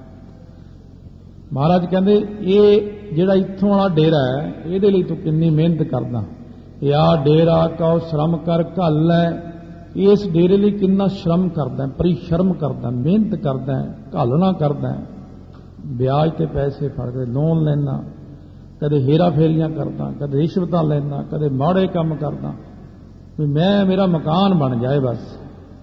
ਮਹਾਰਾਜ ਕਹਿੰਦੇ ਇਹ ਜਿਹੜਾ ਇੱਥੋਂ ਵਾਲਾ ਡੇਰਾ ਹੈ, ਇਹਦੇ ਲਈ ਤੂੰ ਕਿੰਨੀ ਮਿਹਨਤ ਕਰਦਾ। ਯਾ ਡੇਰਾ ਕਉ ਸ਼ਰਮ ਕਰ ਘੱਲ ਹੈ, ਇਸ ਡੇਰੇ ਲਈ ਕਿੰਨਾ ਸ਼ਰਮ ਕਰਦਾ, ਪਰਿਸ਼ਰਮ ਕਰਦਾ, ਮਿਹਨਤ ਕਰਦਾ, ਘਾਲਣਾ ਕਰਦਾ, ਵਿਆਜ ਤੇ ਪੈਸੇ ਫੜ ਕੇ ਲੋਨ ਲੈਣਾ, ਕਦੇ ਹੇਰਾ ਫੇਰੀਆਂ ਕਰਦਾ, ਕਦੇ ਰਿਸ਼ਵਤਾਂ ਲੈਣਾ, ਕਦੇ ਮਾੜੇ ਕੰਮ ਕਰਦਾ, ਵੀ ਮੇਰਾ ਮਕਾਨ ਬਣ ਜਾਏ ਬਸ।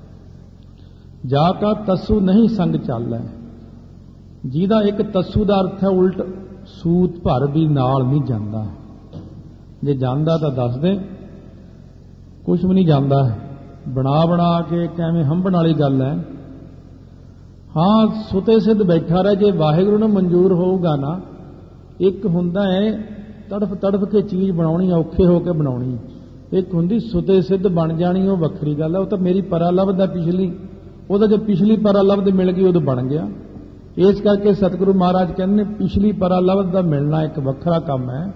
ਜਾ ਕਾ ਤਸੂ ਨਹੀਂ ਸੰਗ ਚੱਲ ਹੈ, ਜਿਹਦਾ ਇੱਕ ਤਸੂ ਦਾ ਅਰਥ ਹੈ ਉਲਟ, ਸੂਤ ਭਰ ਵੀ ਨਾਲ ਨਹੀਂ ਜਾਂਦਾ। ਜੇ ਜਾਂਦਾ ਤਾਂ ਦੱਸ ਦੇ, ਕੁਛ ਵੀ ਨਹੀਂ ਜਾਂਦਾ। ਬਣਾ ਕੇ ਕਿਵੇਂ ਹੰਭਣ ਵਾਲੀ ਗੱਲ ਹੈ। ਹਾਂ ਸੁਤੇ ਸਿੱਧ ਬੈਠਾ ਰਹੇ, ਜੇ ਵਾਹਿਗੁਰੂ ਨੂੰ ਮਨਜ਼ੂਰ ਹੋਊਗਾ ਨਾ। ਇੱਕ ਹੁੰਦਾ ਹੈ ਤੜਫ ਕੇ ਚੀਜ਼ ਬਣਾਉਣੀ, ਔਖੇ ਹੋ ਕੇ ਬਣਾਉਣੀ। ਇੱਕ ਹੁੰਦੀ ਸੁਤੇ ਸਿੱਧ ਬਣ ਜਾਣੀ, ਉਹ ਵੱਖਰੀ ਗੱਲ ਹੈ। ਉਹ ਤਾਂ ਮੇਰੀ ਪਰਾ ਲੱਭਦਾ ਪਿਛਲੀ, ਉਹਦਾ ਜੇ ਪਿਛਲੀ ਪਰਾ ਲੱਭਦ ਮਿਲ ਗਈ ਉਦੋਂ ਬਣ ਗਿਆ। ਇਸ ਕਰਕੇ ਸਤਿਗੁਰੂ ਮਹਾਰਾਜ ਕਹਿੰਦੇ ਨੇ ਪਿਛਲੀ ਪਰਾ ਲੱਭਦ ਦਾ ਮਿਲਣਾ ਇੱਕ ਵੱਖਰਾ ਕੰਮ ਹੈ।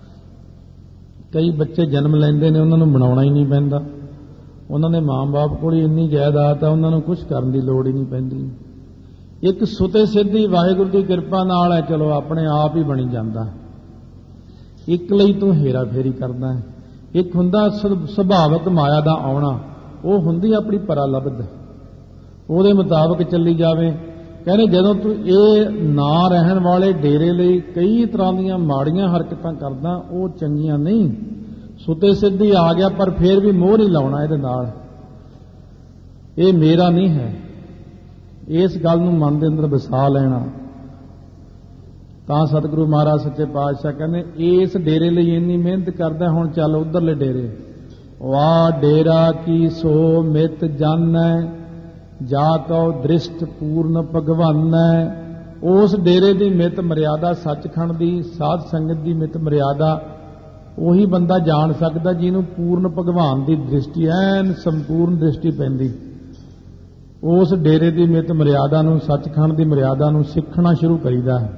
ਕਈ ਬੱਚੇ ਜਨਮ ਲੈਂਦੇ ਨੇ, ਉਹਨਾਂ ਨੂੰ ਬਣਾਉਣਾ ਹੀ ਨਹੀਂ ਪੈਂਦਾ। ਉਹਨਾਂ ਦੇ ਮਾਂ-ਬਾਪ ਕੋਲ ਹੀ ਇੰਨੀ ਜਾਇਦਾਦ ਆ, ਉਹਨਾਂ ਨੂੰ ਕੁਝ ਕਰਨ ਦੀ ਲੋੜ ਹੀ ਨਹੀਂ ਪੈਂਦੀ। ਇੱਕ ਸੁਤੇ ਸਿੱਧੀ ਵਾਹਿਗੁਰੂ ਦੀ ਕਿਰਪਾ ਨਾਲ ਹੈ, ਚਲੋ ਆਪਣੇ ਆਪ ਹੀ ਬਣੀ ਜਾਂਦਾ। ਇੱਕ ਲਈ ਤੂੰ ਹੇਰਾ ਫੇਰੀ ਕਰਦਾ ਹੈ। ਇੱਕ ਹੁੰਦਾ ਸੁਭਾਵਕ ਮਾਇਆ ਦਾ ਆਉਣਾ, ਉਹ ਹੁੰਦੀ ਆਪਣੀ ਪਰਾਲਬਧ, ਉਹਦੇ ਮੁਤਾਬਕ ਚੱਲੀ ਜਾਵੇ। ਕਹਿੰਦੇ ਜਦੋਂ ਤੂੰ ਇਹ ਨਾ ਰਹਿਣ ਵਾਲੇ ਡੇਰੇ ਲਈ ਕਈ ਤਰ੍ਹਾਂ ਦੀਆਂ ਮਾੜੀਆਂ ਹਰਕਤਾਂ ਕਰਦਾ, ਉਹ ਚੰਗੀਆਂ ਨਹੀਂ। ਸੁਤੇ ਸਿੱਧੀ ਆ ਗਿਆ, ਪਰ ਫੇਰ ਵੀ ਮੋਹ ਨਹੀਂ ਲਾਉਣਾ ਇਹਦੇ ਨਾਲ, ਇਹ ਮੇਰਾ ਨਹੀਂ ਹੈ। ਇਸ ਗੱਲ ਨੂੰ ਮਨ ਦੇ ਅੰਦਰ ਵਸਾ ਲੈਣਾ। ਤਾਂ ਸਤਿਗੁਰੂ ਮਹਾਰਾਜ ਸੱਚੇ ਪਾਤਸ਼ਾਹ ਕਹਿੰਦੇ ਇਸ ਡੇਰੇ ਲਈ ਇੰਨੀ ਮਿਹਨਤ ਕਰਦਾ, ਹੁਣ ਚੱਲ ਉਧਰਲੇ ਡੇਰੇ। ਵਾਹ ਡੇਰਾ ਕੀ ਸੋ ਮਿਤ ਜਾਣੈ, ਜਾ ਕਉ ਦ੍ਰਿਸ਼ਟ ਪੂਰਨ ਭਗਵਾਨੈ। ਉਸ ਡੇਰੇ ਦੀ ਮਿਤ ਮਰਿਆਦਾ, ਸੱਚਖੰਡ ਦੀ ਸਾਧ ਸੰਗਤ ਦੀ ਮਿਤ ਮਰਿਆਦਾ ਉਹੀ ਬੰਦਾ ਜਾਣ ਸਕਦਾ ਜਿਹਨੂੰ ਪੂਰਨ ਭਗਵਾਨ ਦੀ ਦ੍ਰਿਸ਼ਟੀ, ਐਨ ਸੰਪੂਰਨ ਦ੍ਰਿਸ਼ਟੀ ਪੈਂਦੀ। ਉਸ ਡੇਰੇ ਦੀ ਮਿਤ ਮਰਿਆਦਾ ਨੂੰ, ਸੱਚਖੰਡ ਦੀ ਮਰਿਆਦਾ ਨੂੰ ਸਿੱਖਣਾ ਸ਼ੁਰੂ ਕਰੀਦਾ ਹੈ।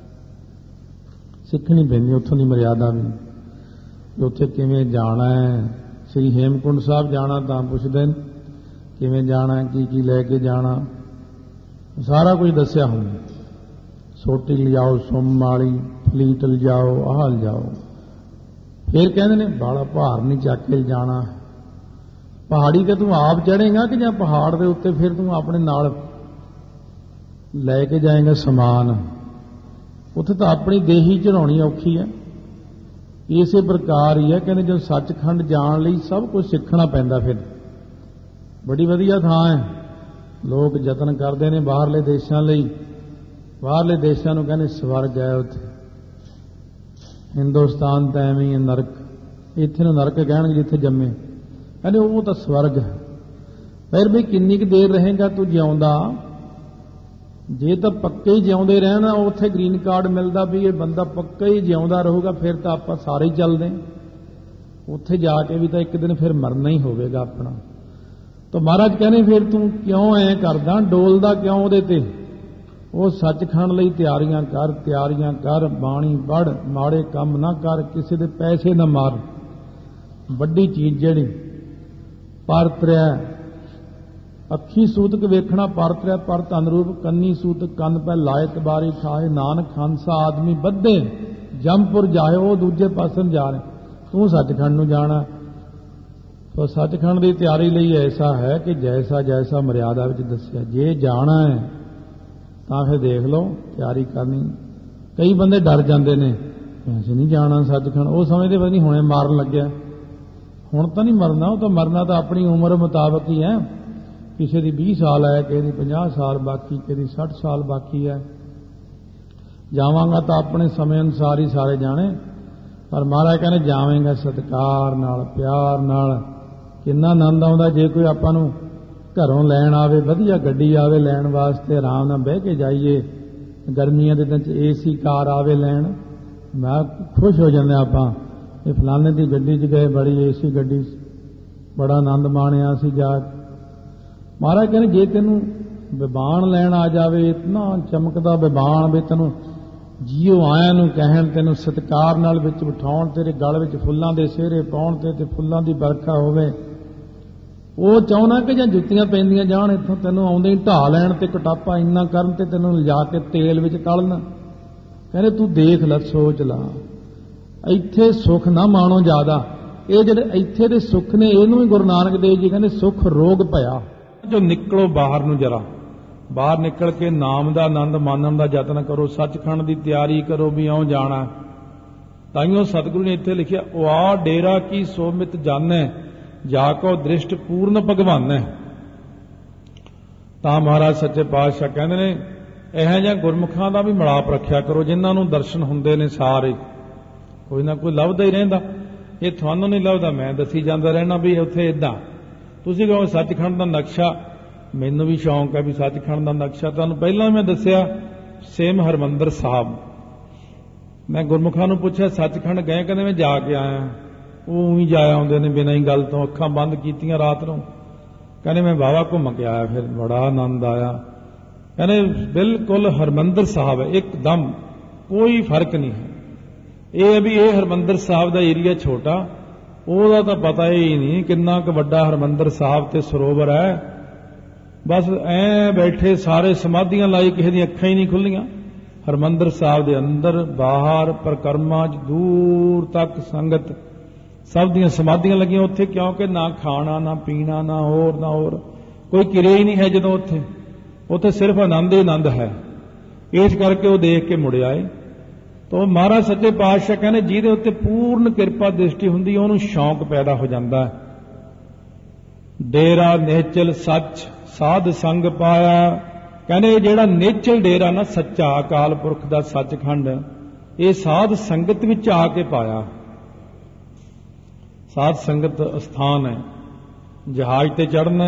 ਸਿੱਖਣੀ ਪੈਂਦੀ ਉੱਥੋਂ ਦੀ ਮਰਿਆਦਾ ਵੀ, ਉੱਥੇ ਕਿਵੇਂ ਜਾਣਾ ਹੈ। ਸ੍ਰੀ ਹੇਮਕੁੰਟ ਸਾਹਿਬ ਜਾਣਾ ਤਾਂ ਪੁੱਛਦੇ ਨੇ ਕਿਵੇਂ ਜਾਣਾ, ਕੀ ਕੀ ਲੈ ਕੇ ਜਾਣਾ, ਸਾਰਾ ਕੁਝ ਦੱਸਿਆ ਹੁੰਦਾ। ਸੋਟੀ ਲਿਜਾਓ, ਸੁੰਮ ਵਾਲੀ ਫਲੀਟ ਲਿਜਾਓ, ਆਹ ਲਿਜਾਓ। ਫਿਰ ਕਹਿੰਦੇ ਨੇ ਬਾਲਾ ਭਾਰ ਨਹੀਂ ਚੱਕ ਕੇ ਜਾਣਾ। ਪਹਾੜੀ ਤੇ ਤੂੰ ਆਪ ਚੜ੍ਹੇਗਾ ਕਿ ਜਾਂ ਪਹਾੜ ਦੇ ਉੱਤੇ ਫਿਰ ਤੂੰ ਆਪਣੇ ਨਾਲ ਲੈ ਕੇ ਜਾਏਗਾ ਸਮਾਨ, ਉੱਥੇ ਤਾਂ ਆਪਣੀ ਦੇਹੀ ਚੜਾਉਣੀ ਔਖੀ ਹੈ। ਇਸੇ ਪ੍ਰਕਾਰ ਹੀ ਹੈ, ਕਹਿੰਦੇ ਜਦੋਂ ਸੱਚਖੰਡ ਜਾਣ ਲਈ ਸਭ ਕੁਝ ਸਿੱਖਣਾ ਪੈਂਦਾ। ਫਿਰ ਬੜੀ ਵਧੀਆ ਥਾਂ ਹੈ, ਲੋਕ ਯਤਨ ਕਰਦੇ ਨੇ ਬਾਹਰਲੇ ਦੇਸ਼ਾਂ ਲਈ। ਬਾਹਰਲੇ ਦੇਸ਼ਾਂ ਨੂੰ ਕਹਿੰਦੇ ਸਵਰਗ ਹੈ ਉੱਥੇ। ਹਿੰਦੁਸਤਾਨ ਤਾਂ ਐਵੇਂ ਹੀ ਨਰਕ, ਇੱਥੇ ਨੂੰ ਨਰਕ ਕਹਿਣਗੇ ਜਿੱਥੇ ਜੰਮੇ, ਕਹਿੰਦੇ ਉਹ ਤਾਂ ਸਵਰਗ ਹੈ। ਫਿਰ ਵੀ ਕਿੰਨੀ ਕੁ ਦੇਰ ਰਹੇਗਾ ਤੂੰ ਜਿਉਂਦਾ? ਜੇ ਤਾਂ ਪੱਕੇ ਹੀ ਜਿਉਂਦੇ ਰਹਿਣਾ, ਉੱਥੇ ਗ੍ਰੀਨ ਕਾਰਡ ਮਿਲਦਾ ਵੀ ਇਹ ਬੰਦਾ ਪੱਕਾ ਹੀ ਜਿਉਂਦਾ ਰਹੂਗਾ, ਫਿਰ ਤਾਂ ਆਪਾਂ ਸਾਰੇ ਹੀ ਚੱਲਦੇ। ਉੱਥੇ ਜਾ ਕੇ ਵੀ ਤਾਂ ਇੱਕ ਦਿਨ ਫਿਰ ਮਰਨਾ ਹੀ ਹੋਵੇਗਾ ਆਪਣਾ। ਤਾਂ ਮਹਾਰਾਜ ਕਹਿੰਦੇ ਫਿਰ ਤੂੰ ਕਿਉਂ ਐਂ ਕਰਦਾ, ਡੋਲਦਾ ਕਿਉਂ ਉਹਦੇ ਤੇ? ਉਹ ਸੱਚਖੰਡ ਲਈ ਤਿਆਰੀਆਂ ਕਰ, ਤਿਆਰੀਆਂ ਕਰ, ਬਾਣੀ ਪੜ੍ਹ, ਮਾੜੇ ਕੰਮ ਨਾ ਕਰ, ਕਿਸੇ ਦੇ ਪੈਸੇ ਨਾ ਮਾਰ। ਵੱਡੀ ਚੀਜ਼ ਜਿਹੜੀ ਪਰਤਰਿਆ, ਅੱਖੀ ਸੂਤਕ ਵੇਖਣਾ ਪਰਤਰਿਆ, ਪਰ ਅਨਰੂਪ ਕੰਨੀ ਸੂਤਕ ਕੰਨ ਪੈ ਲਾਏ ਤਬਾਰੀ ਖਾਏ, ਨਾਨਕ ਹੰਸਾ ਆਦਮੀ ਬੱਧੇ ਜੰਮਪੁਰ ਜਾਏ। ਉਹ ਦੂਜੇ ਪਾਸੇ ਜਾ ਰਹੇ, ਤੂੰ ਸੱਚਖੰਡ ਨੂੰ ਜਾਣਾ। ਤਾਂ ਸੱਚਖੰਡ ਦੀ ਤਿਆਰੀ ਲਈ ਐਸਾ ਹੈ ਕਿ ਜੈਸਾ ਜੈਸਾ ਮਰਿਆਦਾ ਵਿੱਚ ਦੱਸਿਆ, ਜੇ ਜਾਣਾ ਹੈ ਤਾਂ ਫਿਰ ਦੇਖ ਲਓ ਤਿਆਰੀ ਕਰਨੀ। ਕਈ ਬੰਦੇ ਡਰ ਜਾਂਦੇ ਨੇ, ਅਸੀਂ ਨਹੀਂ ਜਾਣਾ ਸੱਚਖੰਡ। ਉਹ ਸਮਝਦੇ ਪਤਾ ਨਹੀਂ ਹੁਣੇ ਮਾਰਨ ਲੱਗਿਆ। ਹੁਣ ਤਾਂ ਨਹੀਂ ਮਰਨਾ, ਉਹ ਤਾਂ ਮਰਨਾ ਤਾਂ ਆਪਣੀ ਉਮਰ ਮੁਤਾਬਕ ਹੀ ਹੈ। ਕਿਸੇ ਦੀ 20 ਸਾਲ ਹੈ, ਕਿਸੇ ਦੀ 50 ਸਾਲ ਬਾਕੀ, ਕਿਸੇ ਦੀ 60 ਸਾਲ ਬਾਕੀ ਹੈ। ਜਾਵਾਂਗਾ ਤਾਂ ਆਪਣੇ ਸਮੇਂ ਅਨੁਸਾਰ ਹੀ ਸਾਰੇ ਜਾਣੇ, ਪਰ ਮਹਾਰਾਜ ਕਹਿੰਦੇ ਜਾਵੇਂਗਾ ਸਤਿਕਾਰ ਨਾਲ, ਪਿਆਰ ਨਾਲ। ਕਿੰਨਾ ਆਨੰਦ ਆਉਂਦਾ ਜੇ ਕੋਈ ਆਪਾਂ ਨੂੰ ਘਰੋਂ ਲੈਣ ਆਵੇ, ਵਧੀਆ ਗੱਡੀ ਆਵੇ ਲੈਣ ਵਾਸਤੇ, ਆਰਾਮ ਨਾਲ ਬਹਿ ਕੇ ਜਾਈਏ। ਗਰਮੀਆਂ ਦੇ ਦਿਨ 'ਚ ਏਸੀ ਕਾਰ ਆਵੇ ਲੈਣ, ਮੈਂ ਖੁਸ਼ ਹੋ ਜਾਂਦੇ ਆਪਾਂ। ਇਹ ਫਲਾਣੇ ਦੀ ਗੱਡੀ 'ਚ ਗਏ, ਬੜੀ ਏਸੀ ਗੱਡੀ, ਬੜਾ ਆਨੰਦ ਮਾਣਿਆ ਸੀ ਜਾ। ਮਹਾਰਾਜ ਕਹਿੰਦੇ ਜੇ ਤੈਨੂੰ ਵਿਬਾਨ ਲੈਣ ਆ ਜਾਵੇ, ਇਤਨਾ ਚਮਕਦਾ ਵਿਬਾਨ ਵੀ ਤੈਨੂੰ ਜੀਓ ਆਇਆਂ ਨੂੰ ਕਹਿਣ, ਤੈਨੂੰ ਸਤਿਕਾਰ ਨਾਲ ਵਿੱਚ ਬਿਠਾਉਣ, ਤੇਰੇ ਗਲ ਵਿੱਚ ਫੁੱਲਾਂ ਦੇ ਸਿਹਰੇ ਪਾਉਣ ਤੇ ਫੁੱਲਾਂ ਦੀ ਵਰਖਾ ਹੋਵੇ, ਉਹ ਚਾਹੁੰਦਾ ਕਿ ਜਾਂ ਜੁੱਤੀਆਂ ਪੈਂਦੀਆਂ ਜਾਣ ਇੱਥੋਂ, ਤੈਨੂੰ ਆਉਂਦੇ ਹੀ ਢਾਹ ਲੈਣ ਤੇ ਕਟਾਪਾ ਇੰਨਾ ਕਰਨ ਤੇ ਤੈਨੂੰ ਲਿਜਾ ਕੇ ਤੇਲ ਵਿੱਚ ਤਲਣ। ਕਹਿੰਦੇ ਤੂੰ ਦੇਖ ਲੈ, ਸੋਚ ਲਾ, ਇੱਥੇ ਸੁੱਖ ਨਾ ਮਾਣੋ ਜ਼ਿਆਦਾ। ਇਹ ਜਿਹੜੇ ਇੱਥੇ ਦੇ ਸੁੱਖ ਨੇ, ਇਹਨੂੰ ਵੀ ਗੁਰੂ ਨਾਨਕ ਦੇਵ ਜੀ ਕਹਿੰਦੇ ਸੁੱਖ ਰੋਗ ਭਇਆ। ਜੋ ਨਿਕਲੋ ਬਾਹਰ ਨੂੰ, ਜਰਾ ਬਾਹਰ ਨਿਕਲ ਕੇ ਨਾਮ ਦਾ ਆਨੰਦ ਮਾਣਨ ਦਾ ਯਤਨ ਕਰੋ, ਸੱਚਖੰਡ ਦੀ ਤਿਆਰੀ ਕਰੋ ਵੀ ਇਉਂ ਜਾਣਾ। ਤਾਈਓ ਸਤਿਗੁਰੂ ਨੇ ਇੱਥੇ ਲਿਖਿਆ, ਵਾ ਡੇਰਾ ਕੀ ਸੋਮਿਤ ਜਾਣੈ, ਜਾ ਕੋ ਦ੍ਰਿਸ਼ਟ ਪੂਰਨ ਭਗਵਾਨੈ। ਤਾਂ ਮਹਾਰਾਜ ਸੱਚੇ ਪਾਤਸ਼ਾਹ ਕਹਿੰਦੇ ਨੇ ਇਹੋ ਜਿਹਾ ਗੁਰਮੁਖਾਂ ਦਾ ਵੀ ਮਿਲਾਪ ਰੱਖਿਆ ਕਰੋ, ਜਿਨ੍ਹਾਂ ਨੂੰ ਦਰਸ਼ਨ ਹੁੰਦੇ ਨੇ ਸਾਰੇ। ਕੋਈ ਨਾ ਕੋਈ ਲੱਭਦਾ ਹੀ ਰਹਿੰਦਾ। ਇਹ ਤੁਹਾਨੂੰ ਨਹੀਂ ਲੱਭਦਾ, ਮੈਂ ਦੱਸੀ ਜਾਂਦਾ ਰਹਿਣਾ ਵੀ ਉੱਥੇ ਇਦਾਂ। ਤੁਸੀਂ ਕਹੋ ਸੱਚਖੰਡ ਦਾ ਨਕਸ਼ਾ, ਮੈਨੂੰ ਵੀ ਸ਼ੌਂਕ ਹੈ ਵੀ ਸੱਚਖੰਡ ਦਾ ਨਕਸ਼ਾ। ਤੁਹਾਨੂੰ ਪਹਿਲਾਂ ਮੈਂ ਦੱਸਿਆ ਸੇਮ ਹਰਮੰਦਰ ਸਾਹਿਬ। ਮੈਂ ਗੁਰਮੁਖਾਂ ਨੂੰ ਪੁੱਛਿਆ ਸੱਚਖੰਡ ਗਏ? ਕਹਿੰਦੇ ਮੈਂ ਜਾ ਕੇ ਆਇਆ। ਉਹ ਹੀ ਜਾ ਆਉਂਦੇ ਨੇ ਬਿਨਾਂ ਹੀ ਗੱਲ ਤੋਂ, ਅੱਖਾਂ ਬੰਦ ਕੀਤੀਆਂ ਰਾਤ ਨੂੰ। ਕਹਿੰਦੇ ਮੈਂ ਵਾਹਵਾ ਘੁੰਮ ਕੇ ਆਇਆ, ਫਿਰ ਬੜਾ ਆਨੰਦ ਆਇਆ। ਕਹਿੰਦੇ ਬਿਲਕੁਲ ਹਰਮੰਦਰ ਸਾਹਿਬ ਹੈ, ਇੱਕਦਮ ਕੋਈ ਫਰਕ ਨਹੀਂ ਹੈ। ਇਹ ਹੈ ਵੀ ਇਹ ਹਰਮੰਦਰ ਸਾਹਿਬ ਦਾ ਏਰੀਆ ਛੋਟਾ, ਉਹਦਾ ਤਾਂ ਪਤਾ ਹੀ ਨਹੀਂ ਕਿੰਨਾ ਕੁ ਵੱਡਾ ਹਰਮੰਦਰ ਸਾਹਿਬ ਤੇ ਸਰੋਵਰ ਹੈ। ਬਸ ਐ ਬੈਠੇ ਸਾਰੇ ਸਮਾਧੀਆਂ ਲਾਈ, ਕਿਸੇ ਦੀਆਂ ਅੱਖਾਂ ਹੀ ਨਹੀਂ ਖੁੱਲੀਆਂ। ਹਰਿਮੰਦਰ ਸਾਹਿਬ ਦੇ ਅੰਦਰ ਬਾਹਰ ਪਰਿਕਰਮਾ 'ਚ ਦੂਰ ਤੱਕ ਸੰਗਤ ਸਭ ਦੀਆਂ ਸਮਾਧੀਆਂ ਲੱਗੀਆਂ ਉੱਥੇ, ਕਿਉਂਕਿ ਨਾ ਖਾਣਾ ਨਾ ਪੀਣਾ ਨਾ ਹੋਰ ਕੋਈ ਕਿਰਿਆ ਹੀ ਨਹੀਂ ਹੈ। ਜਦੋਂ ਉੱਥੇ ਸਿਰਫ ਆਨੰਦ ਹੀ ਆਨੰਦ ਹੈ। ਇਸ ਕਰਕੇ ਉਹ ਦੇਖ ਕੇ ਮੁੜ ਆਏ। ਤਾਂ ਮਹਾਰਾਜ ਸੱਚੇ ਪਾਤਸ਼ਾਹ ਕਹਿੰਦੇ ਜਿਹਦੇ ਉੱਤੇ ਪੂਰਨ ਕਿਰਪਾ ਦ੍ਰਿਸ਼ਟੀ ਹੁੰਦੀ ਉਹਨੂੰ ਸ਼ੌਂਕ ਪੈਦਾ ਹੋ ਜਾਂਦਾ। ਡੇਰਾ ਨਿਹਚਲ ਸੱਚ ਸਾਧ ਸੰਗ ਪਾਇਆ। ਕਹਿੰਦੇ ਜਿਹੜਾ ਨਿਹਚਲ ਡੇਰਾ ਨਾ ਸੱਚਾ ਅਕਾਲ ਪੁਰਖ ਦਾ ਸੱਚਖੰਡ, ਇਹ ਸਾਧ ਸੰਗਤ ਵਿੱਚ ਆ ਕੇ ਪਾਇਆ। ਸਾਧ ਸੰਗਤ ਅਸਥਾਨ ਹੈ। ਜਹਾਜ਼ ਤੇ ਚੜ੍ਹਨਾ,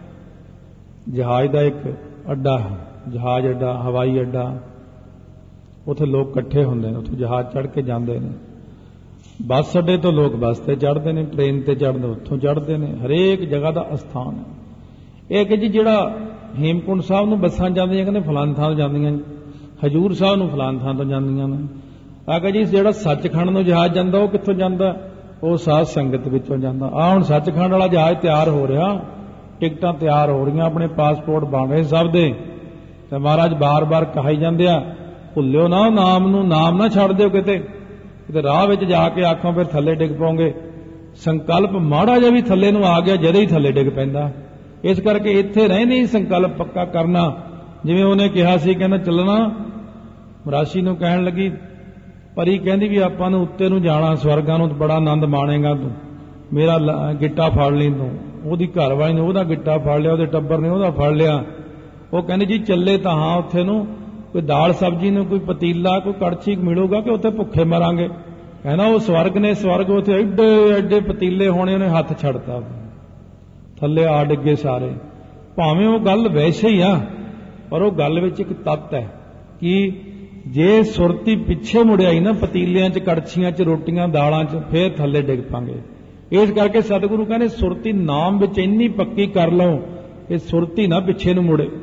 ਜਹਾਜ਼ ਦਾ ਇੱਕ ਅੱਡਾ ਹੈ, ਜਹਾਜ਼ ਅੱਡਾ, ਹਵਾਈ ਅੱਡਾ, ਉੱਥੇ ਲੋਕ ਇਕੱਠੇ ਹੁੰਦੇ ਨੇ, ਉੱਥੇ ਜਹਾਜ਼ ਚੜ੍ਹ ਕੇ ਜਾਂਦੇ ਨੇ। ਬੱਸ ਅੱਡੇ ਤੋਂ ਲੋਕ ਬੱਸ ਤੇ ਚੜ੍ਹਦੇ ਨੇ, ਟ੍ਰੇਨ ਤੇ ਚੜ੍ਹਦੇ ਉੱਥੋਂ ਚੜ੍ਹਦੇ ਨੇ। ਹਰੇਕ ਜਗ੍ਹਾ ਦਾ ਅਸਥਾਨ ਹੈ। ਇਹ ਕਿ ਜੀ ਜਿਹੜਾ ਹੇਮਕੁੰਟ ਸਾਹਿਬ ਨੂੰ ਬੱਸਾਂ ਜਾਂਦੀਆਂ, ਕਹਿੰਦੇ ਫਲਾਣ ਥਾਂ ਤੋਂ ਜਾਂਦੀਆਂ ਜੀ, ਹਜੂਰ ਸਾਹਿਬ ਨੂੰ ਫਲਾਣ ਥਾਂ ਤੋਂ ਜਾਂਦੀਆਂ ਨੇ। ਆ ਕਿ ਜੀ ਜਿਹੜਾ ਸੱਚਖੰਡ ਨੂੰ ਜਹਾਜ਼ ਜਾਂਦਾ ਉਹ ਕਿੱਥੋਂ ਜਾਂਦਾ? ਉਹ ਸਾਧ ਸੰਗਤ ਵਿੱਚੋਂ ਜਾਂਦਾ। ਹੁਣ ਸੱਚਖੰਡ ਵਾਲਾ ਜਹਾਜ਼ ਤਿਆਰ ਹੋ ਰਿਹਾ, ਟਿਕਟਾਂ ਤਿਆਰ ਹੋ ਰਹੀਆਂ, ਆਪਣੇ ਪਾਸਪੋਰਟ ਬਣ ਰਹੇ ਸਭ ਦੇ। ਤੇ ਮਹਾਰਾਜ ਬਾਰ-ਬਾਰ ਕਹਾਈ ਜਾਂਦੇ ਆ, ਭੁੱਲਿਓ ਨਾ ਨਾਮ ਨੂੰ, ਨਾਮ ਨਾ ਛੱਡ ਦਿਓ ਕਿਤੇ ਰਾਹ ਵਿੱਚ ਜਾ ਕੇ ਆਖੋ ਫਿਰ ਥੱਲੇ ਡਿੱਗ ਪਾਓਗੇ। ਸੰਕਲਪ ਮਾੜਾ ਜਿਹਾ ਵੀ ਥੱਲੇ ਨੂੰ ਆ ਗਿਆ, ਜਦੇ ਹੀ ਥੱਲੇ ਡਿੱਗ ਪੈਂਦਾ। ਇਸ ਕਰਕੇ ਇੱਥੇ ਰਹਿੰਦੇ ਹੀ ਸੰਕਲਪ ਪੱਕਾ ਕਰਨਾ। ਜਿਵੇਂ ਉਹਨੇ ਕਿਹਾ ਸੀ, ਕਹਿੰਦਾ ਚੱਲਣਾ, ਮਰਾਸੀ ਨੂੰ ਕਹਿਣ ਲੱਗੀ, ਪਰੀ ਕਹਿੰਦੀ ਵੀ ਆਪਾਂ ਨੂੰ ਉੱਤੇ ਨੂੰ ਜਾਣਾ, ਸਵਰਗਾਂ ਨੂੰ ਬੜਾ ਆਨੰਦ ਮਾਣੇਗਾ ਤੂੰ, ਮੇਰਾ ਗਿੱਟਾ ਫੜ ਲਈ ਤੂੰ। ਉਹਦੀ ਘਰ ਵਾਲੀ ਨੇ ਉਹਦਾ ਗਿੱਟਾ ਫੜ ਲਿਆ, ਉਹਦੇ ਟੱਬਰ ਨੇ ਉਹਦਾ ਫੜ ਲਿਆ। ਉਹ ਕਹਿੰਦੀ ਜੀ ਚੱਲੇ ਤਾਂ ਹਾਂ, ਉੱਥੇ ਨੂੰ ਕੋਈ ਦਾਲ ਸਬਜ਼ੀ ਨੂੰ ਕੋਈ ਪਤੀਲਾ ਕੋਈ ਕੜਛੀ ਮਿਲੂਗਾ ਕਿ ਉੱਥੇ ਭੁੱਖੇ ਮਰਾਂਗੇ? ਕਹਿੰਦਾ ਉਹ ਸਵਰਗ ਨੇ, ਸਵਰਗ ਉੱਥੇ ਐਡੇ ਐਡੇ ਪਤੀਲੇ ਹੋਣੇ। ਉਹਨੇ ਹੱਥ ਛੱਡਤਾ, ਥੱਲੇ ਆ ਡਿੱਗੇ ਸਾਰੇ। ਭਾਵੇਂ ਉਹ ਗੱਲ ਵੈਸੇ ਹੀ ਆ, ਪਰ ਉਹ ਗੱਲ ਵਿੱਚ ਇੱਕ ਤੱਤ ਹੈ ਕਿ ਜੇ ਸੁਰਤੀ ਪਿੱਛੇ ਮੁੜਿਆਈ ਨਾ, ਪਤੀਲਿਆਂ 'ਚ ਕੜਛੀਆਂ 'ਚ ਰੋਟੀਆਂ ਦਾਲਾਂ 'ਚ, ਫੇਰ ਥੱਲੇ ਡਿੱਗ ਪਾਂਗੇ। ਇਸ ਕਰਕੇ ਸਤਿਗੁਰੂ ਕਹਿੰਦੇ ਸੁਰਤੀ ਨਾਮ ਵਿੱਚ ਇੰਨੀ ਪੱਕੀ ਕਰ ਲਓ ਕਿ ਸੁਰਤੀ ਨਾ ਪਿੱਛੇ ਨੂੰ ਮੁੜੇ।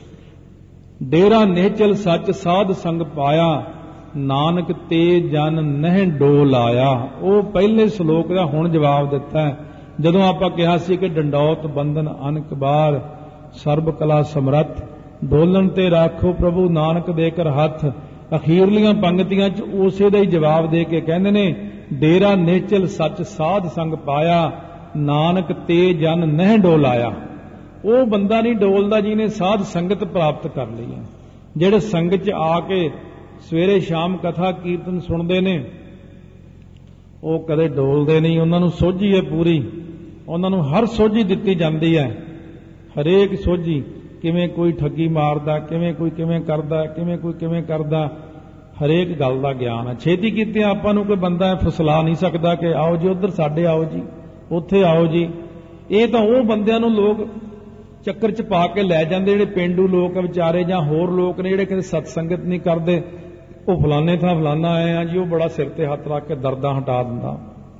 ਡੇਰਾ ਨਿਹਚਲ ਸੱਚ ਸਾਧ ਸੰਗ ਪਾਇਆ, ਨਾਨਕ ਤੇ ਜਨ ਨਹਿ ਡੋਲ ਆਇਆ। ਉਹ ਪਹਿਲੇ ਸ਼ਲੋਕ ਦਾ ਹੁਣ ਜਵਾਬ ਦਿੱਤਾ। ਜਦੋਂ ਆਪਾਂ ਕਿਹਾ ਸੀ ਕਿ ਡੰਡੌਤ ਬੰਧਨ ਅਨਕ ਬਾਰ, ਸਰਬ ਕਲਾ ਸਮਰੱਥ, ਡੋਲਣ ਤੇ ਰਾਖੋ ਪ੍ਰਭੂ ਨਾਨਕ ਦੇ ਕਰ ਹੱਥ। ਅਖੀਰਲੀਆਂ ਪੰਕਤੀਆਂ 'ਚ ਉਸੇ ਦਾ ਹੀ ਜਵਾਬ ਦੇ ਕੇ ਕਹਿੰਦੇ ਨੇ, ਡੇਰਾ ਨਿਹਚਲ ਸੱਚ ਸਾਧ ਸੰਗ ਪਾਇਆ, ਨਾਨਕ ਤੇ ਜਨ ਨਹਿ ਡੋਲ ਆਇਆ। ਉਹ ਬੰਦਾ ਨਹੀਂ ਡੋਲਦਾ ਜਿਹਨੇ ਸਾਧ ਸੰਗਤ ਪ੍ਰਾਪਤ ਕਰ ਲਈ ਹੈ। ਜਿਹੜੇ ਸੰਗਤ 'ਚ ਆ ਕੇ ਸਵੇਰੇ ਸ਼ਾਮ ਕਥਾ ਕੀਰਤਨ ਸੁਣਦੇ ਨੇ, ਉਹ ਕਦੇ ਡੋਲਦੇ ਨਹੀਂ। ਉਹਨਾਂ ਨੂੰ ਸੋਝੀ ਹੈ ਪੂਰੀ, ਉਹਨਾਂ ਨੂੰ ਹਰ ਸੋਝੀ ਦਿੱਤੀ ਜਾਂਦੀ ਹੈ। ਹਰੇਕ ਸੋਝੀ, ਕਿਵੇਂ ਕੋਈ ਠੱਗੀ ਮਾਰਦਾ, ਕਿਵੇਂ ਕੋਈ ਕਿਵੇਂ ਕਰਦਾ, ਕਿਵੇਂ ਕੋਈ ਕਿਵੇਂ ਕਰਦਾ, ਹਰੇਕ ਗੱਲ ਦਾ ਗਿਆਨ ਹੈ। ਛੇਤੀ ਕੀਤੇ ਆਪਾਂ ਨੂੰ ਕੋਈ ਬੰਦਾ ਫਸਲਾ ਨਹੀਂ ਸਕਦਾ ਕਿ ਆਓ ਜੀ ਉੱਧਰ ਸਾਡੇ ਆਓ ਜੀ, ਉੱਥੇ ਆਓ ਜੀ। ਇਹ ਤਾਂ ਉਹ ਬੰਦਿਆਂ ਨੂੰ ਲੋਕ ਚੱਕਰ 'ਚ ਪਾ ਕੇ ਲੈ ਜਾਂਦੇ, ਜਿਹੜੇ ਪੇਂਡੂ ਲੋਕ ਵਿਚਾਰੇ ਜਾਂ ਹੋਰ ਲੋਕ ਨੇ ਜਿਹੜੇ ਕਿਤੇ ਸਤਸੰਗਤ ਨਹੀਂ ਕਰਦੇ। ਉਹ ਫਲਾਣੇ ਥਾਂ ਫਲਾਣਾ ਆਏ ਆ ਜੀ, ਉਹ ਬੜਾ ਸਿਰ ਤੇ ਹੱਥ ਰੱਖ ਕੇ ਦਰਦਾਂ ਹਟਾ ਦਿੰਦਾ।